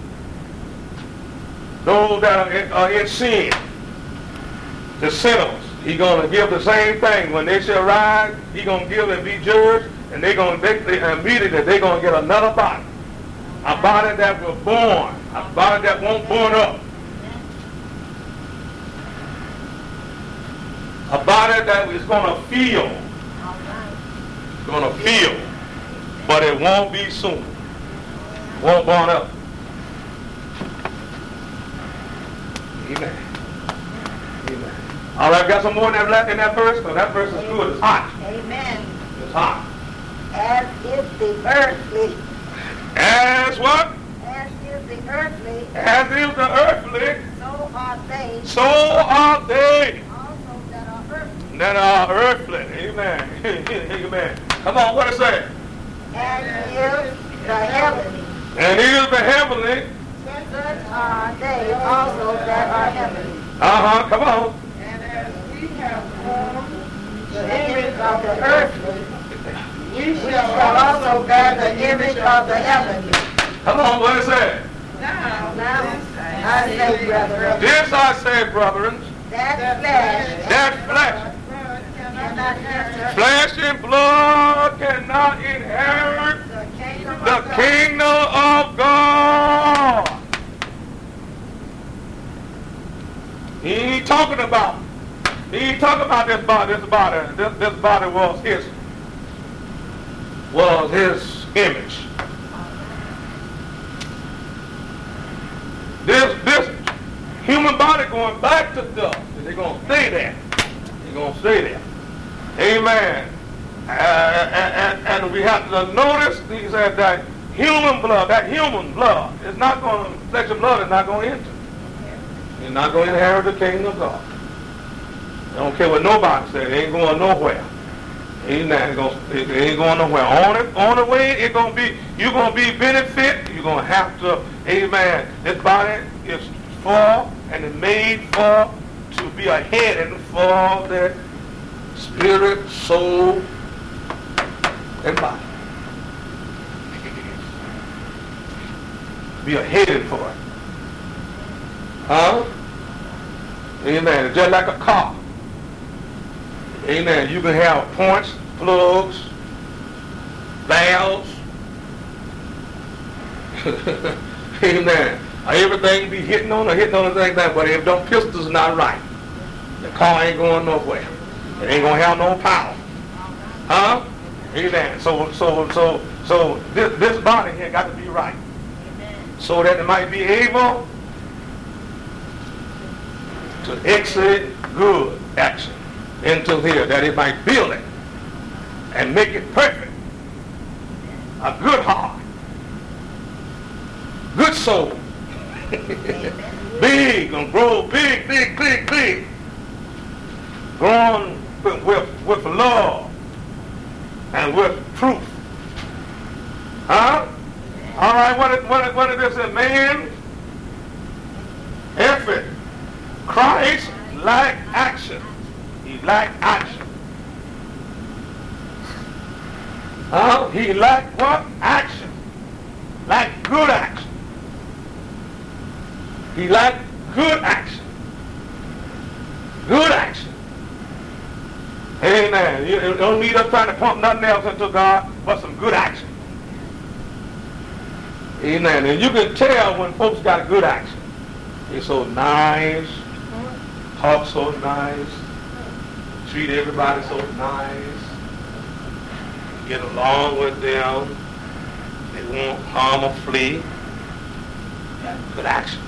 Those that are in sin, the sinners, he's going to give the same thing. When they shall rise, he's going to give and be judged, and immediately they're going to get another body. A body that was born, a body that won't burn up. A body that is going to feel. It's going to feel, but it won't be soon. Won't burn up. Amen. Amen. All right, got some more in that verse? Because that verse is good. It's hot. Amen. It's hot. As is the earthly. As what? As is the earthly. As is the earthly. So are they. So are they. Also that are earthly. That are earthly. Amen. Amen. Come on, what it say? And is the heavenly. And is the heavenly. Such are they also that are heavenly. Come on. And as we have formed The image of the earthly. we We shall also bear the image of the heavenly. Come on, what is that? Now, I say, brethren, This I say, brethren, that flesh that flesh, cannot enter flesh and blood cannot inherit the kingdom of God. He ain't talking about this body. This body was his image. This human body going back to dust. They're going to stay there. They're going to stay there. Amen. And we have to notice, he said, that human blood is not going to, flesh and blood is not going to enter. You're not going to inherit the kingdom of God. I don't care what nobody said. It ain't going nowhere. Amen. It ain't going nowhere. On the way, you're going to be benefit. You're going to have to, amen. This body is for and is made for to be a head and for the spirit, soul, and body. Be a head for it. Huh? Amen. It's just like a car. Amen. You can have points, plugs, valves. Amen. Everything be hitting on the thing, but if them pistons not right, the car ain't going nowhere. It ain't gonna have no power. Huh? Amen. So this body here got to be right. So that it might be able to exit good action into here, that it might build it and make it perfect. A good heart, good soul, big and grow big, growing with love and with truth. Huh? All right, what is this? Man, effort. Christ lacked action. He lacked action. He lacked what? Action. Lacked good action. He lacked good action. Good action. Amen. You don't need us trying to pump nothing else into God but some good action. Amen. And you can tell when folks got good action. They're so nice, talk so nice, treat everybody so nice, get along with them, they won't harm or flee. Good action.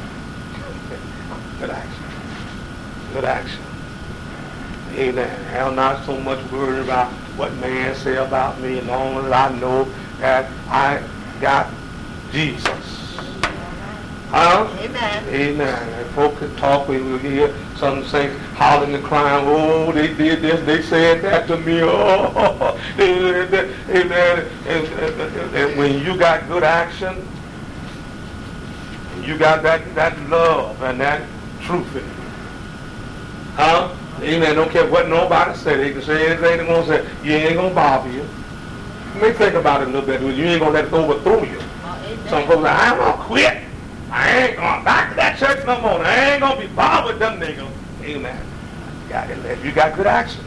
Good action. Good action. Amen. I'm not so much worried about what man say about me, as long as I know that I got Jesus. Huh? Amen. Amen. And folks can talk, we will hear some saints hollering and crying, oh, they did this, they said that to me, oh, they did that. Amen. And when you got good action, you got that love and that truth in you. Huh? Amen. Don't care what nobody say. They can say anything they want to say. You ain't going to bother you. You may think about it a little bit. You ain't going to let it overthrow you. Some folks say, I'm going to quit. I ain't going back to that church no more. I ain't going to be bothered with them niggas. Amen. You got good action.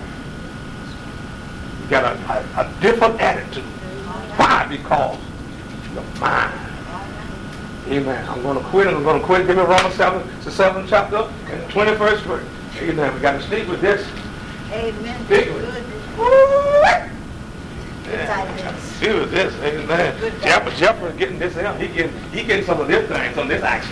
You got a different attitude. Why? Because your mind. Amen. I'm going to quit. I'm going to quit. Give me Romans 7, the 7th chapter and the 21st verse. Amen. We got to stick with this. Amen. Stick with it. Yeah. See with this. Amen. Jeffrey getting this out. He getting some of this thing, some of this action.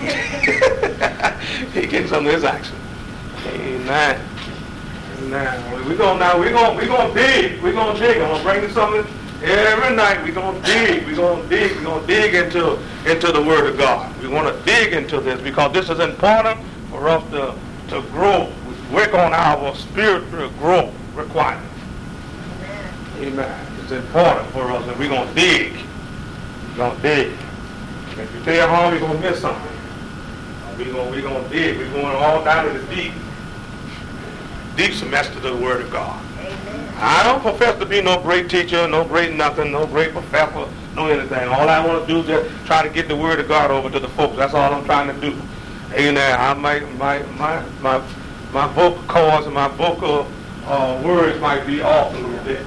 He getting some of this action. Amen. Amen. We're gonna dig. We're gonna dig. I'm gonna bring you something every night. We're gonna dig. We're gonna dig into the Word of God. We want to dig into this because this is important for us to grow, work on our spiritual growth requirements. Amen. It's important for us, and we're going to dig. We're going to dig. If you stay at home, you're going to miss something. We're going to dig. We're going all down to the deep semester of the Word of God. Amen. I don't profess to be no great teacher, no great nothing, no great professor, know anything. All I want to do is just try to get the word of God over to the folks. That's all I'm trying to do. Amen. I might my vocal cords and my vocal words might be off a little bit.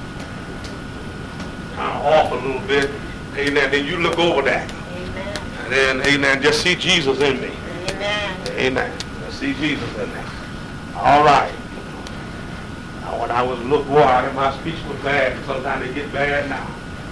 Kind of off a little bit. Amen. Then you look over that. Amen. And then, amen, just see Jesus in me. Amen. Amen. Just see Jesus in me. All right. Now, when I was a little boy, my speech was bad. Sometimes it get bad now.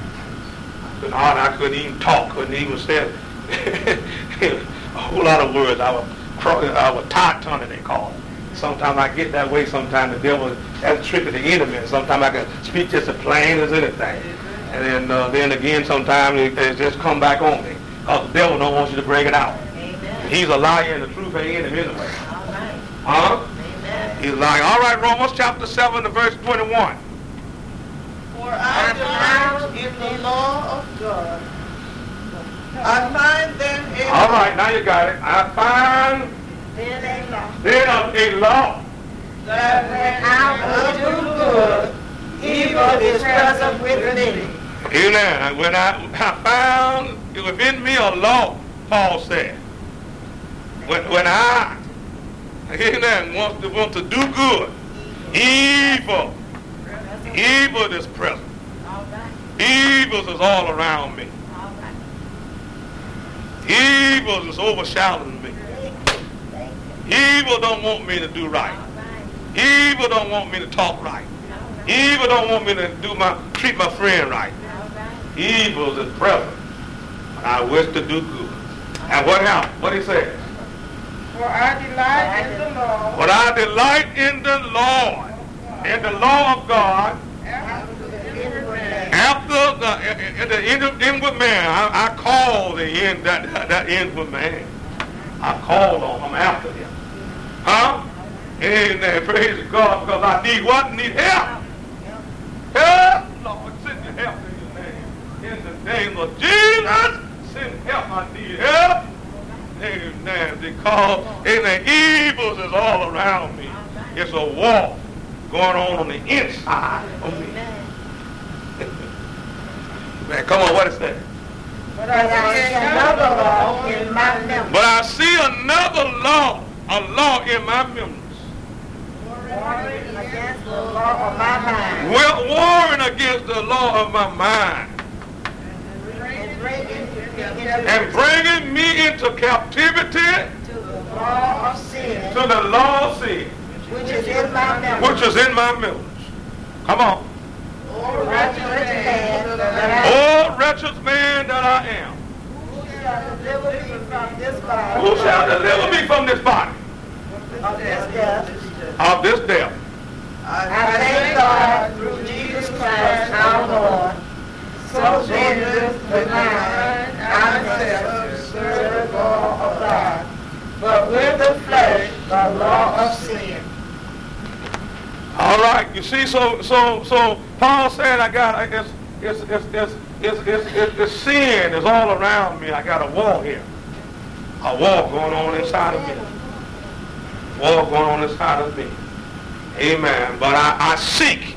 I couldn't even talk. Couldn't even say a whole lot of words. I was tight-tongued, they call it. Sometimes I get that way. Sometimes the devil has a trick of the enemy. Sometimes I can speak just as plain as anything. And then again, sometimes it just come back on me. Because the devil don't want you to bring it out. Amen. He's a liar and the truth ain't in him anyway. All right. Huh? Amen. He's lying. All right, Romans chapter 7 and verse 21. For I delight in the law of God. I find them in... All right, now you got it. I find Then a law. then of a law. that when I will do good, evil is present with me. Amen. And when I found within me a law, Paul said. When I, amen, want to do good, evil is present. All right. Evil is all around me. All right. Evil is overshadowing me. Evil don't want me to do right. All right. Evil don't want me to talk right. Evil don't want me to treat my friend right. All right. Evil is present. But I wish to do good. And what happened? What he said? For I delight in the law. But I delight in the Lord, in the law of God. After the inward man. After the inward man, I call that inward man. I called on him after him. Huh? Amen. Praise God, because I need what? Need help. Help, Lord. Send your help in your name. In the name of Jesus, send help. I need help. Amen. Because, amen, evil is all around me. It's a war going on the inside of me. Man, come on, what is that? But I see another law in my members. But I see another law, a law in my members. Warring against the law of my mind. We're warring against the law of my mind. And bringing me into captivity To the law of sin, to the law of sin, which is in my memory. which is in my members. Come on. O wretched man that I Oh, wretched man that I am. who shall deliver me from this body Who shall deliver me from this body of this death? of this death? I thank God through Jesus Christ our Lord. So then with the mind I myself serve the law of God, but with the flesh the law of sin. All right, you see, so Paul said, it's sin is all around me. I got a war here, a war going on inside of me, war going on inside of me. Amen. But I seek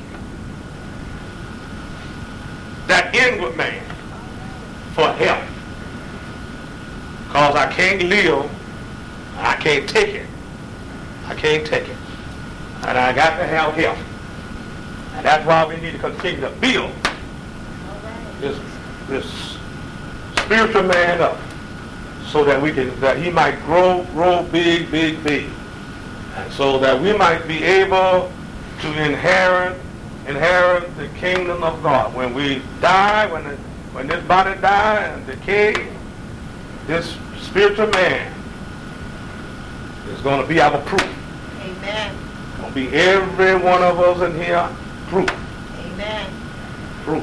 that inward man for help, because I can't live, I can't take it. I can't take it. And I got to have help. And that's why we need to continue to build this spiritual man up, so that he might grow big. And so that we might be able to inherit the kingdom of God. When we die, when this body dies and decay, this spiritual man is going to be our proof. Amen. Going to be every one of us in here proof. Amen. Proof.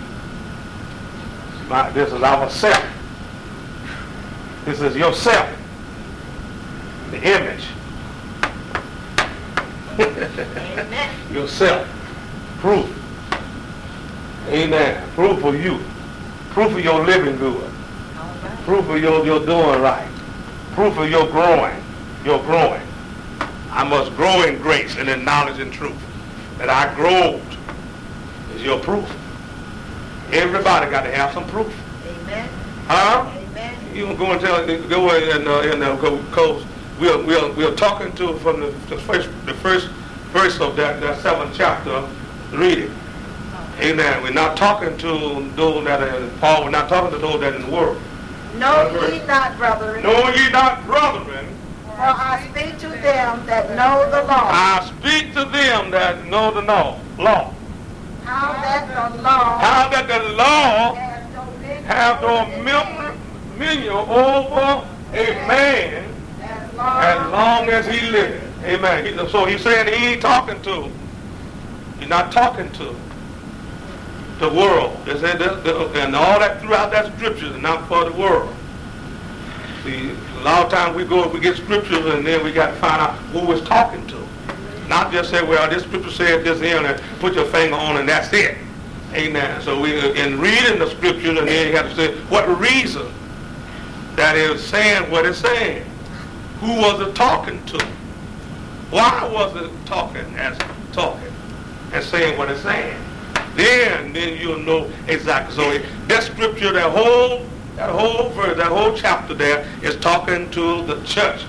This is our self. This is yourself. The image. Amen. Yourself. Proof. Amen. Proof of you. Proof of your living good. All right. Proof of your doing right. Proof of your growing. Your growing. I must grow in grace and in knowledge and truth. That I growed is your proof. Everybody got to have some proof. Amen. Huh? Amen. You can go and tell, go and because we're talking to from the first verse of that 7th chapter. Read it. Amen. We're not talking to those that are in Paul. We're not talking to those that are in the world. Know ye not, brethren, Know ye not, brethren, for I speak to them that know the law, I speak to them that know the law. how that the law How that the law has have dominion over a man as long as he liveth. Amen. So he's saying he ain't talking to, he's not talking to the world. And all that throughout that scripture is not for the world. See, a lot of times we get scriptures and then we got to find out who it's talking to. Not just say, well, this scripture said this here and put your finger on and that's it. Amen. So we, in reading the scripture, and then you have to say what reason that is saying what it's saying. Who was it talking to? Why was it talking and saying what it's saying? Then you'll know exactly. So that scripture, that whole verse, that whole chapter there is talking to the church,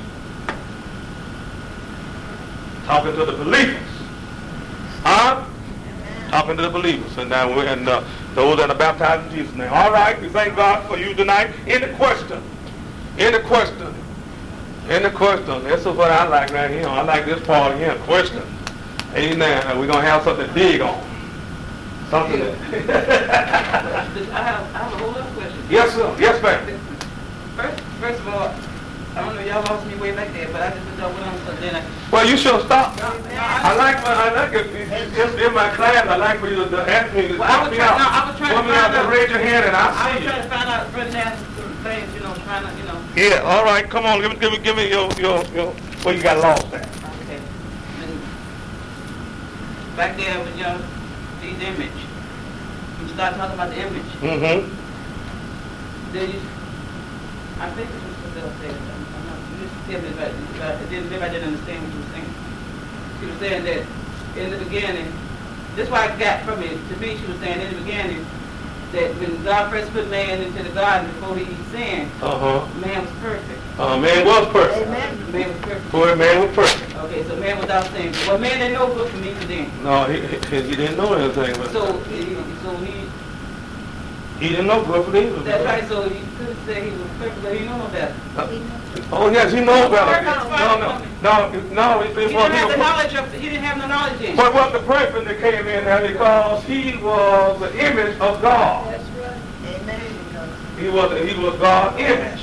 talking to the believers, huh? Talking to the believers, and those that are baptized in Jesus' name. All right, we thank God for you tonight. Any question? Any question? Any question? This is what I like right here. I like this part here. Question. Amen. And we're gonna have something to dig on. Something. I have a whole other question. Yes, sir. Yes, ma'am. First of all, I don't know, y'all lost me way back there, but I just went on so then Well, you should stop. No, I like it. Just in my class, I like for you to ask me to help me out. I was trying to Want me find to out. raise your hand and I I'll was see you. trying to find out Brother Nancy some things, trying to, Yeah, all right. Come on, give me your where you got lost at. Okay. And back there with the image. You start talking about the image. Mm-hmm. Then I think this was what they were saying. You just tell me if maybe I didn't understand what you were saying. She was saying that in the beginning, this is what I got from it. To me, she was saying in the beginning that when God first put man into the garden before he sinned, man was perfect. Man was perfect. Amen. Man was perfect. Boy, man was perfect. Okay, so man without sin. Well, man didn't know good from evil then. No, he didn't know anything. But So he didn't know good for evil. that's right. So you could say he was perfect, but he knew no better. Oh yes, he knows better. No. No. He didn't have the knowledge of. He didn't have no knowledge in. But what the perfect that came in there because he was the image of God. That's right. Amen. He was God's image.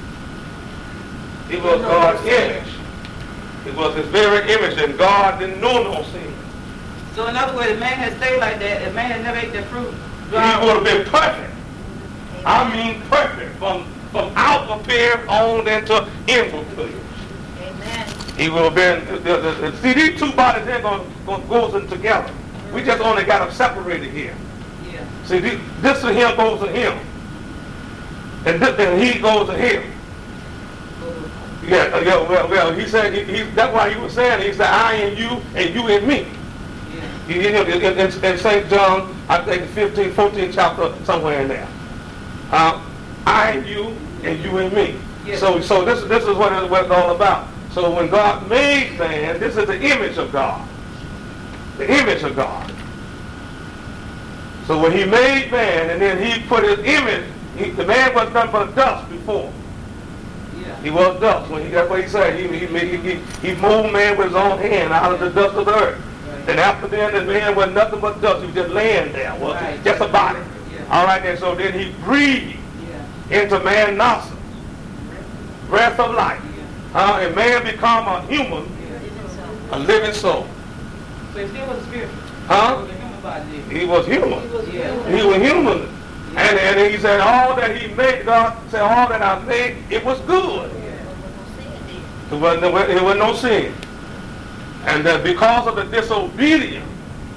He was God's image. It was his very image, and God didn't know no sin. So in other words, if man had stayed like that, if man had never ate that fruit, He would have been perfect. I mean perfect, from outward appearance on into inward appearance. Amen. He will have been. See, these two bodies here goes in together. We just only got them separated here. yeah. See, this to him goes to him, and he goes to him. Yeah. Well. He said that's why he was saying. He said, "I in you, and you in me." Yeah. In St. John, I think 15, 14 chapter, somewhere in there. I in you, and you in me. Yes. So this is what it's all about. So when God made man, this is the image of God. The image of God. So when he made man, and then he put his image, the man was nothing but dust before. Yeah. He was dust. That's what he said. He moved man with his own hand out of the dust of the earth. Right. And after then, the man was nothing but dust. He was just laying there. Right. Just a body. Yeah. All right, then. So then he breathed Yeah. into man's nostrils. Breath of life. Yeah. And man become a human, a living soul. So he still was a spirit. Huh? He was a human body. He was human. Yeah. He was human. And he said, all that he made, God said, all that I made, it was good. It was no sin. And that because of the disobedience,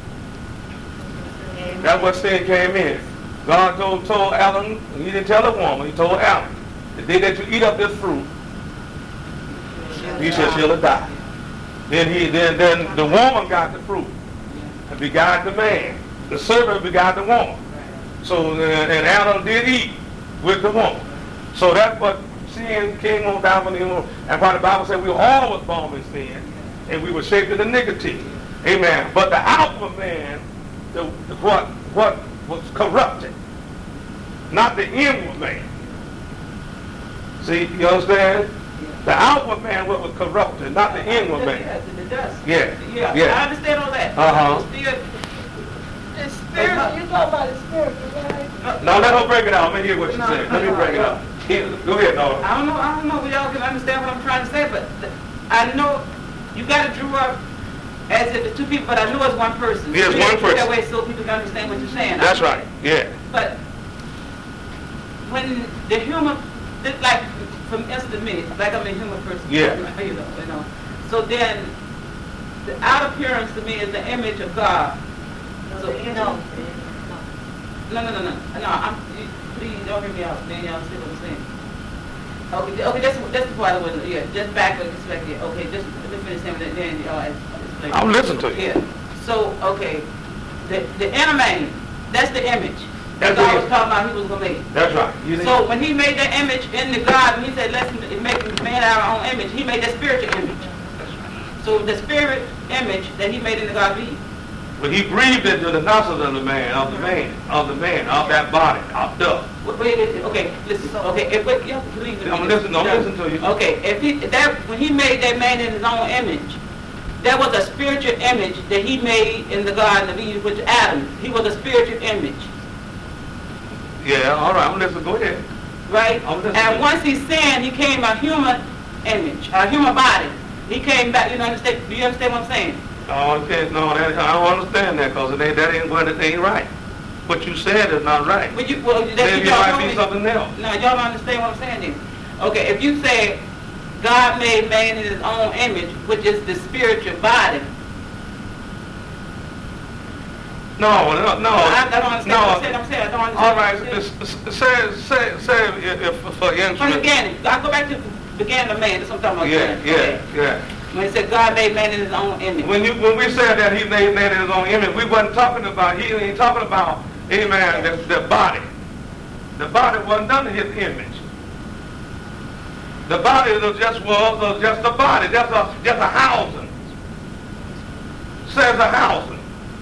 that's what sin came in. God told Adam, he didn't tell the woman, he told Adam, the day that you eat of this fruit, you shall surely die. Then the woman got the fruit and begot the man. The servant begot the woman. So, and Adam did eat with the woman. So that's what sin came on down from him. And why the Bible said we all was born in sin, and we were shaped in iniquity. Amen. But the outward man, what was corrupted, not the inward man. See, you understand? The outward man was corrupted, not the inward man. Yeah. I understand all that. The spirit, you talk about the spirit, right? No, let her break it out. Let me hear what you said. Let me break it out. Go ahead, Nora. I don't know if y'all can understand what I'm trying to say, but I know you got to drew up as if it's two people, but I know it's one person. Yes, one person. That way so people can understand what you're saying. That's right, yeah. But when the human, like from instance to me, like I'm a human person. Yeah. You know. So then the outer appearance to me is the image of God. So, no. Please don't hear me out. Then y'all see what I'm saying. Okay, that's the part I wasn't. Yeah, just back with respect. Yeah, okay, just let me finish saying that. Then y'all explain. I'll listen to you. Yeah. So okay, the inner man, that's the image. That's God it. was talking about he was gonna make. That's right. So when he made that image in the garden, he said, "Let's make man our own image." He made that spiritual image. So the spirit image that he made in the Garden of Eden. But he breathed into the nostrils of the man, of that body, of dust. Wait, okay, listen. Okay, you have to believe in me. I'm listening to you. Okay, when he made that man in his own image, that was a spiritual image that he made in the Garden of Eden, which Adam. He was a spiritual image. Yeah, all right, I'm listening. Go ahead. Right? And once he sinned, he came a human image, a human body. He came back. You understand? Do you understand what I'm saying? Oh, okay, no, I don't understand that because that ain't right. What you said is not right. Maybe it might be something else. No, y'all don't understand what I'm saying then. Okay, if you say God made man in his own image, which is the spiritual body. No. I don't understand what I'm saying. I don't understand. All right, say if for instance. From the beginning. I go back to the beginning of man. That's what I'm talking about. Yeah. When he said God made man in his own image. When we said that he made man in his own image, we wasn't talking about, he ain't talking about, amen, the body. The body wasn't done in his image. The body was just a body, just a housing. Says a housing.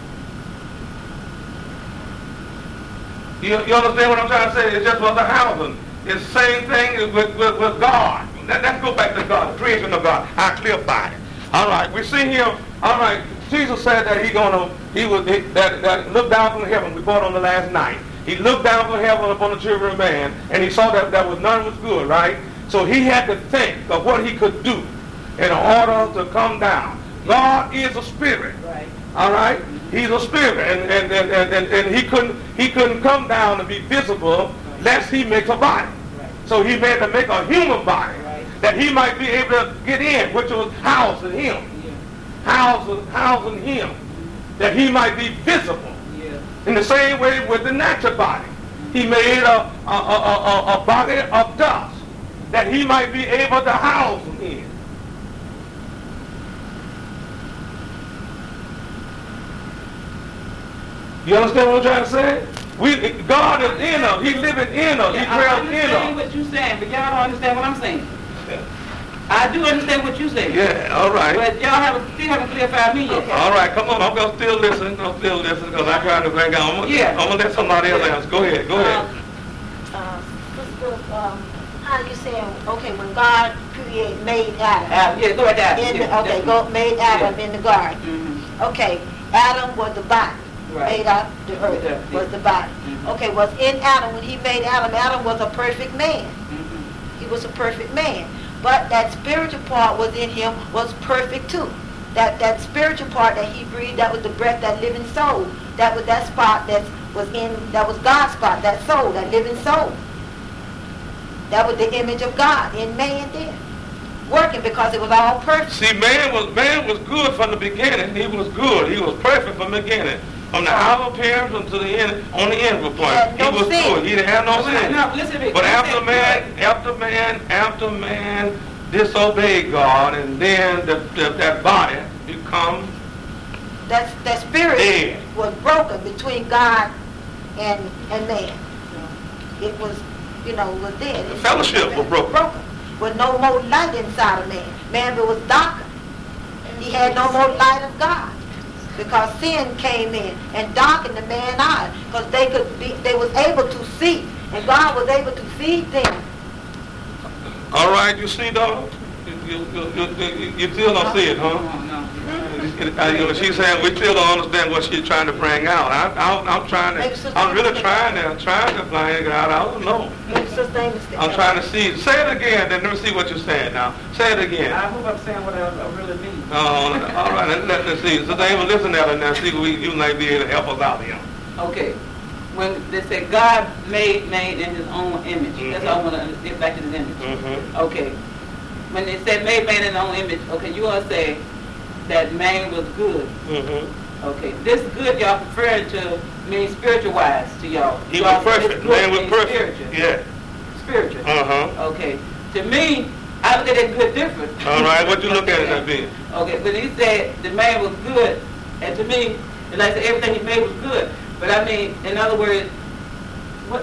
You understand what I'm trying to say? It just was a housing. It's the same thing with God. Let's go back to God, the creation of God, our clear body. All right, we see here. All right, Jesus said that that looked down from heaven. We brought on the last night. He looked down from heaven upon the children of man, and he saw that none was good. Right. So he had to think of what he could do in order to come down. God is a spirit. Right. All right. He's a spirit, and he couldn't come down and be visible lest he makes a body. Right. So he had to make a human body. That he might be able to get in, which was housing him. Yeah. Housing him. That he might be visible. Yeah. In the same way with the natural body. He made a body of dust. That he might be able to house him in. You understand what I'm trying to say? God is in us. He's living in us. He dwells in us. I understand what you're saying, but y'all don't understand what I'm saying. I do understand what you're saying. Yeah, all right. But y'all still haven't clarified me yet. All right, come on. I'm going to still listen. Because I'm trying to bring out. I'm going to let somebody else answer. Go ahead. How you saying, okay, when God made Adam. Go ahead, Adam. Made Adam in the garden. Mm-hmm. Okay, Adam was the body. Right. Made out the earth was the body. Mm-hmm. Okay, was in Adam, when he made Adam was a perfect man. Mm-hmm. He was a perfect man. But that spiritual part was in him was perfect too. That spiritual part that he breathed, that was the breath, that living soul. That was that spot that was God's spot, that soul, that living soul. That was the image of God in man then. Working because it was all perfect. See, man was good from the beginning. He was good. He was perfect from the beginning. From the outer appearance to the end, on the end point. He was good. He didn't have no sin. No, listen to me. But after man disobeyed God, and then that body become that spirit dead. was broken between God and man. It was, was dead. The fellowship was broken. With no more light inside of man. Man was darker. He had no more light of God. Because sin came in and darkened the man's eyes. Because they was able to see. And God was able to feed them. All right, you see, dog? You still don't see it, huh? She's saying we still don't understand what she's trying to bring out. I'm really trying to bring it out. I don't know. I'm trying to see. Say it again, then let me see what you're saying now. Say it again. I hope I'm saying what I really mean. All right, let's see. So they will listen at it now. See if you might be able to help us out here. Okay. When they say God made man in his own image, that's all I want to get back to this image. Mm-hmm. Okay. When they said made man in his own image, okay, you all say that man was good. Mm-hmm. Okay. This good y'all referring to means spiritual wise to y'all. He was perfect. Man was perfect. Spiritual. Yeah. Spiritual. Uh-huh. Okay. To me, I look at that good different. All right, what you look at it as being? Okay, when he said the man was good, and to me, and like I said, everything he made was good. But I mean, in other words, what?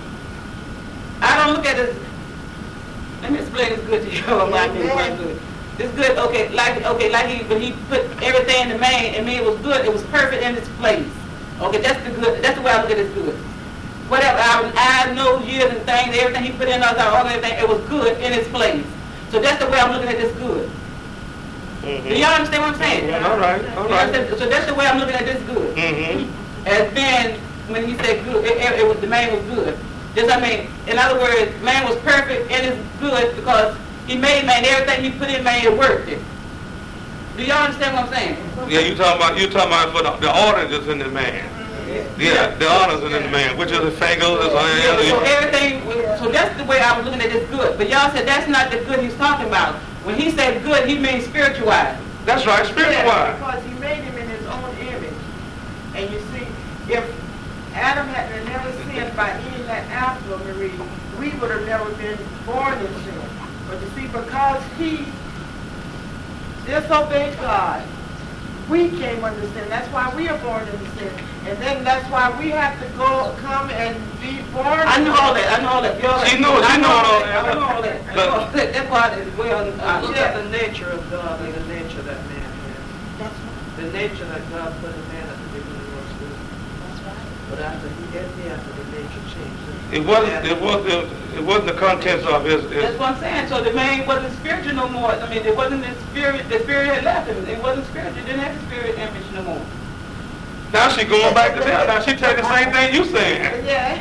I don't look at this. Let me explain this good to you. What I mean by good. This good, when he put everything in the man, and it was good. It was perfect in its place. Okay, that's the good. That's the way I look at this good. Whatever I know, years and things, everything he put in us, all everything, it was good in its place. So that's the way I'm looking at this good. Mm-hmm. Do y'all understand what I'm saying? All right. So that's the way I'm looking at this good. Mm-hmm. As then, when he said good, the man was good. In other words, man was perfect and is good because he made man. Everything he put in man, it worked it. Do y'all understand what I'm saying? Yeah, you talking about for the order that's in the man. Yeah, the order's in the man, which is the fingers. So everything. So that's the way I was looking at this good. But y'all said that's not the good he's talking about. When he said good, he means spiritualized. That's right, spiritualized. Because he made him in his own image. And you see, if Adam had never sinned by eating that apple, Marie, we would have never been born in sin. But you see, because he disobeyed God, we came under sin. That's why we are born in sin. And then that's why we have to come and be born. I know all that. She knows all that. I know all that. That's why it's well. Look at the nature of God and the nature that man has. The nature that God put in man at the beginning was good. That's right. But after he got there, after the nature changed. It wasn't the contents of his. That's what I'm saying. So the man wasn't spiritual no more. I mean, it wasn't the spirit. The spirit had left him. It wasn't spiritual. It didn't have the spirit image no more. Now she going back to that. Now she telling the same thing you saying. Yeah.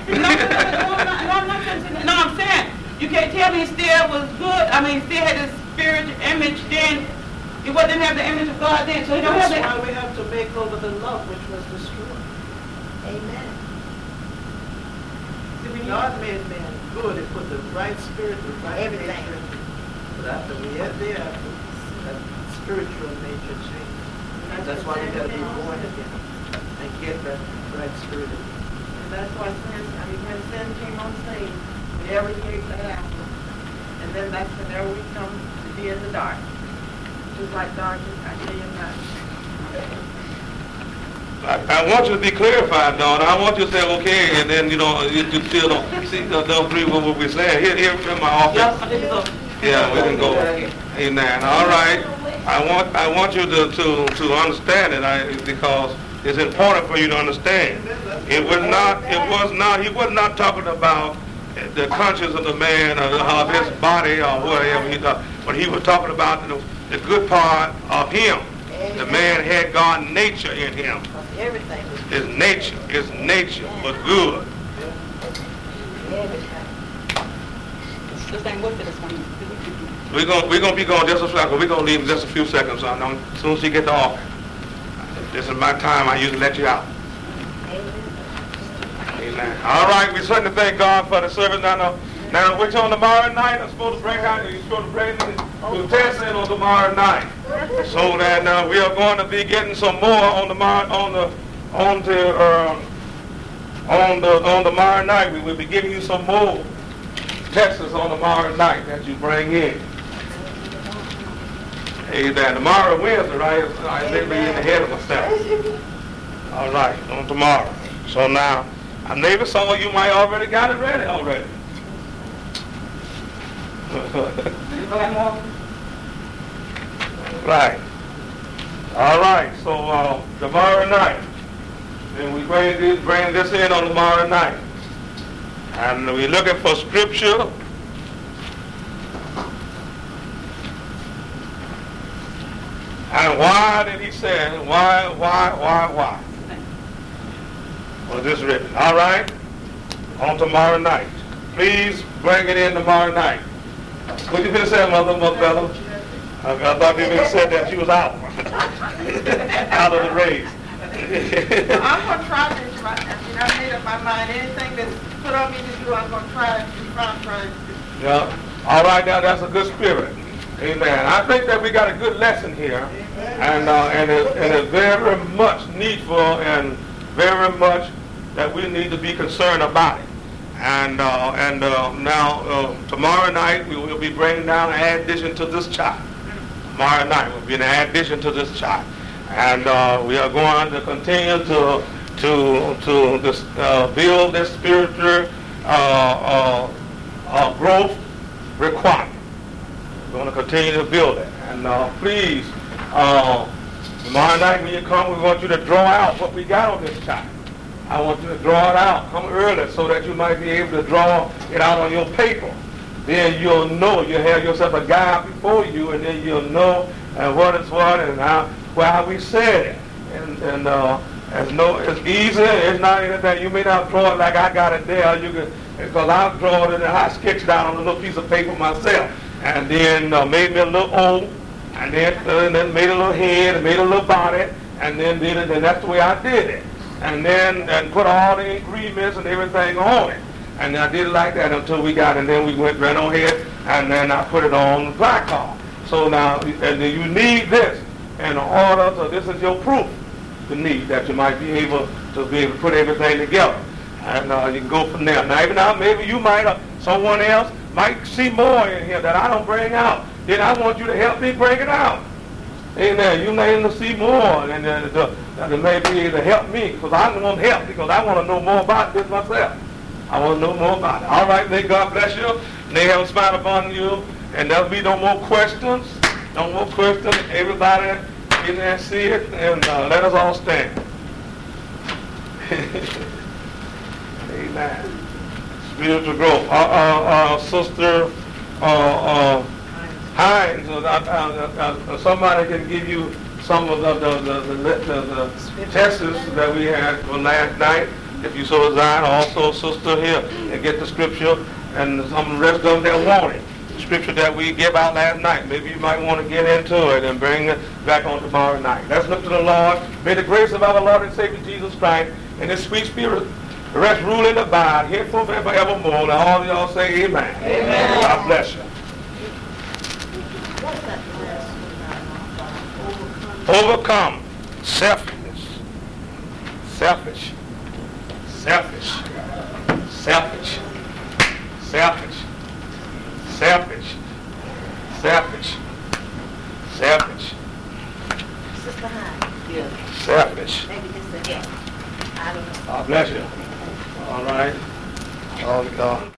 No, I'm saying you can't tell me he still was good. I mean, he still had the spirit image then. He didn't have the image of God then. So he don't have That's that. why we have to make over the love which was destroyed. Amen. God made man good. He put the right spirit, the right Everything. nature. But after we had there, that spiritual nature changed. That's why we got to be born again and get that right spirit. And that's why when sin came on scene, we never gave that apple. And then that's whenever we come to be in the dark. Just like darkness, I tell you not. I want you to be clarified, Dawn. I want you to say okay, and then you still don't agree with what we're saying. Here in my office. Yeah, we can go. Amen. All right. I want you to understand it because it's important for you to understand. He was not talking about the conscience of the man or of his body or whatever he thought, but he was talking about the good part of him. The man had God's nature in him. Everything. His nature was good. We're gonna be going just a second. We're gonna leave in just a few seconds. As soon as you get to office. This is my time. I usually let you out. Amen. All right. We certainly thank God for the service. Now, which on tomorrow night? I'm supposed to break out. You're supposed to bring the test in on tomorrow night. So that we are going to be getting some more on tomorrow night. We will be giving you some more tests on tomorrow night that you bring in. Amen. Tomorrow Wednesday, right? I may be in the head of myself. All right, on tomorrow. So now, Maybe some of you might already got it ready already. Right. All right. So tomorrow night, and we bring this in on tomorrow night, and we're looking for scripture. And why did he say? Why? Was this written? All right. On tomorrow night. Please bring it in tomorrow night. What you finna say, Mother Bella? I thought you finna said that she was out. Out of the race. I'm going to try this. I made up my mind. Anything that's put on me to do, I'm going to try it. Yeah. All right, now that's a good spirit. Amen. I think that we got a good lesson here, and it's very much needful and very much that we need to be concerned about it. And now tomorrow night we will be bringing down an addition to this child. Tomorrow night will be an addition to this child, and we are going to continue to build this spiritual growth requirement. We're going to continue to build it. And please, tomorrow night when you come, we want you to draw out what we got on this child. I want you to draw it out. Come early so that you might be able to draw it out on your paper. Then you'll know. You'll have yourself a guide before you, and then you'll know what is what and how we said it. And it's easy. It's not anything. You may not draw it like I got it there. You can, because I draw it and I sketched it out on a little piece of paper myself. And then made me a little O, and then made a little head, and made a little body, and then did it, and that's the way I did it. And then put all the ingredients and everything on it. And I did it like that until we got it, and then we went right on here, and then I put it on the placard. So now, and you need this in order, so this is your proof you need, that you might be able to put everything together. And you can go from there. Now, even now, maybe you might, someone else might see more in here that I don't bring out. Then I want you to help me bring it out. Amen. You may see more, and it may be to help me, because I want help, because I want to know more about this myself. I want to know more about it. All right, may God bless you. May heaven smile upon you, and there'll be no more questions. No more questions. Everybody in there see it, and let us all stand. Amen. Spiritual growth. Sister Hines, somebody can give you some of the tests that we had for last night, if you so desire. Also, sister here, and get the scripture and some of the rest of them that want it. The scripture that we give out last night. Maybe you might want to get into it and bring it back on tomorrow night. Let's look to the Lord. May the grace of our Lord and Savior Jesus Christ and His sweet Spirit rest, rule, and abide here forevermore. Now all of y'all say amen. Amen. God bless you. Overcome selfishness. Selfish. Selfish. Selfish. Selfish. Selfish. Selfish. Selfish. Sister Hines. Yeah. Selfish. Maybe just a hint. I don't know. God bless you. All right. All God.